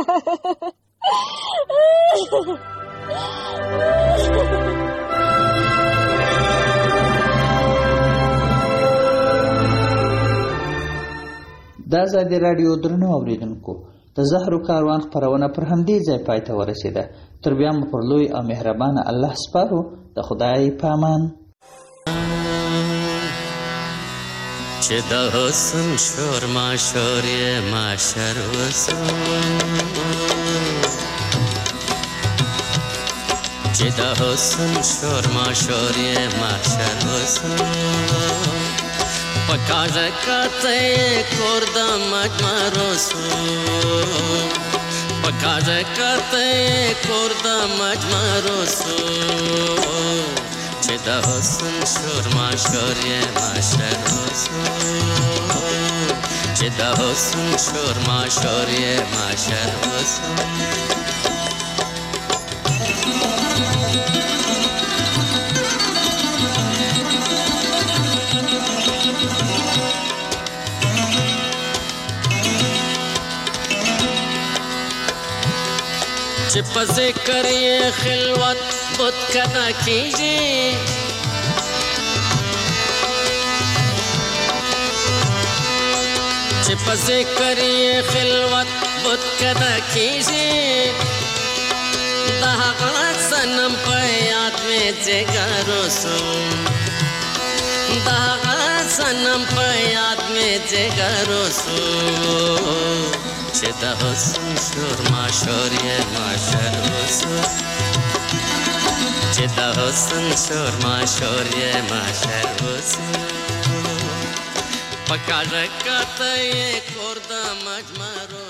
S12: دا ازادي راډیو درنو اوریدونکو د زهرو کاروان خپرونه پر همدې ځای پای ته ورسېده تر بیا مو پر لوی او مهربانه الله سپارو د خدای په امان
S10: چې د حسن شور ماشور یې ماشر وسو چې د حسن شور ماشور یې ماشر وسو پکاژه کته کور د مجمرو سو پکاژه کته کور د مجمرو سو چې د حسن شور ماشور یې ماشر وسو چې د حسن شور ماشور یې ماشر وسو چې په ذکر یې خلوت بت کنا کیږي چې په ذکر یې خلوت بت کده کیږي د هغه صنم په یاد مې جګر وسو د هغه صنم په یاد مې جګر وسو چې د حسن شور ماشور یې ماشر وسو چې د حسن شور ماشور یې ماشر وسو پکا ژکته یې کور د مجمرو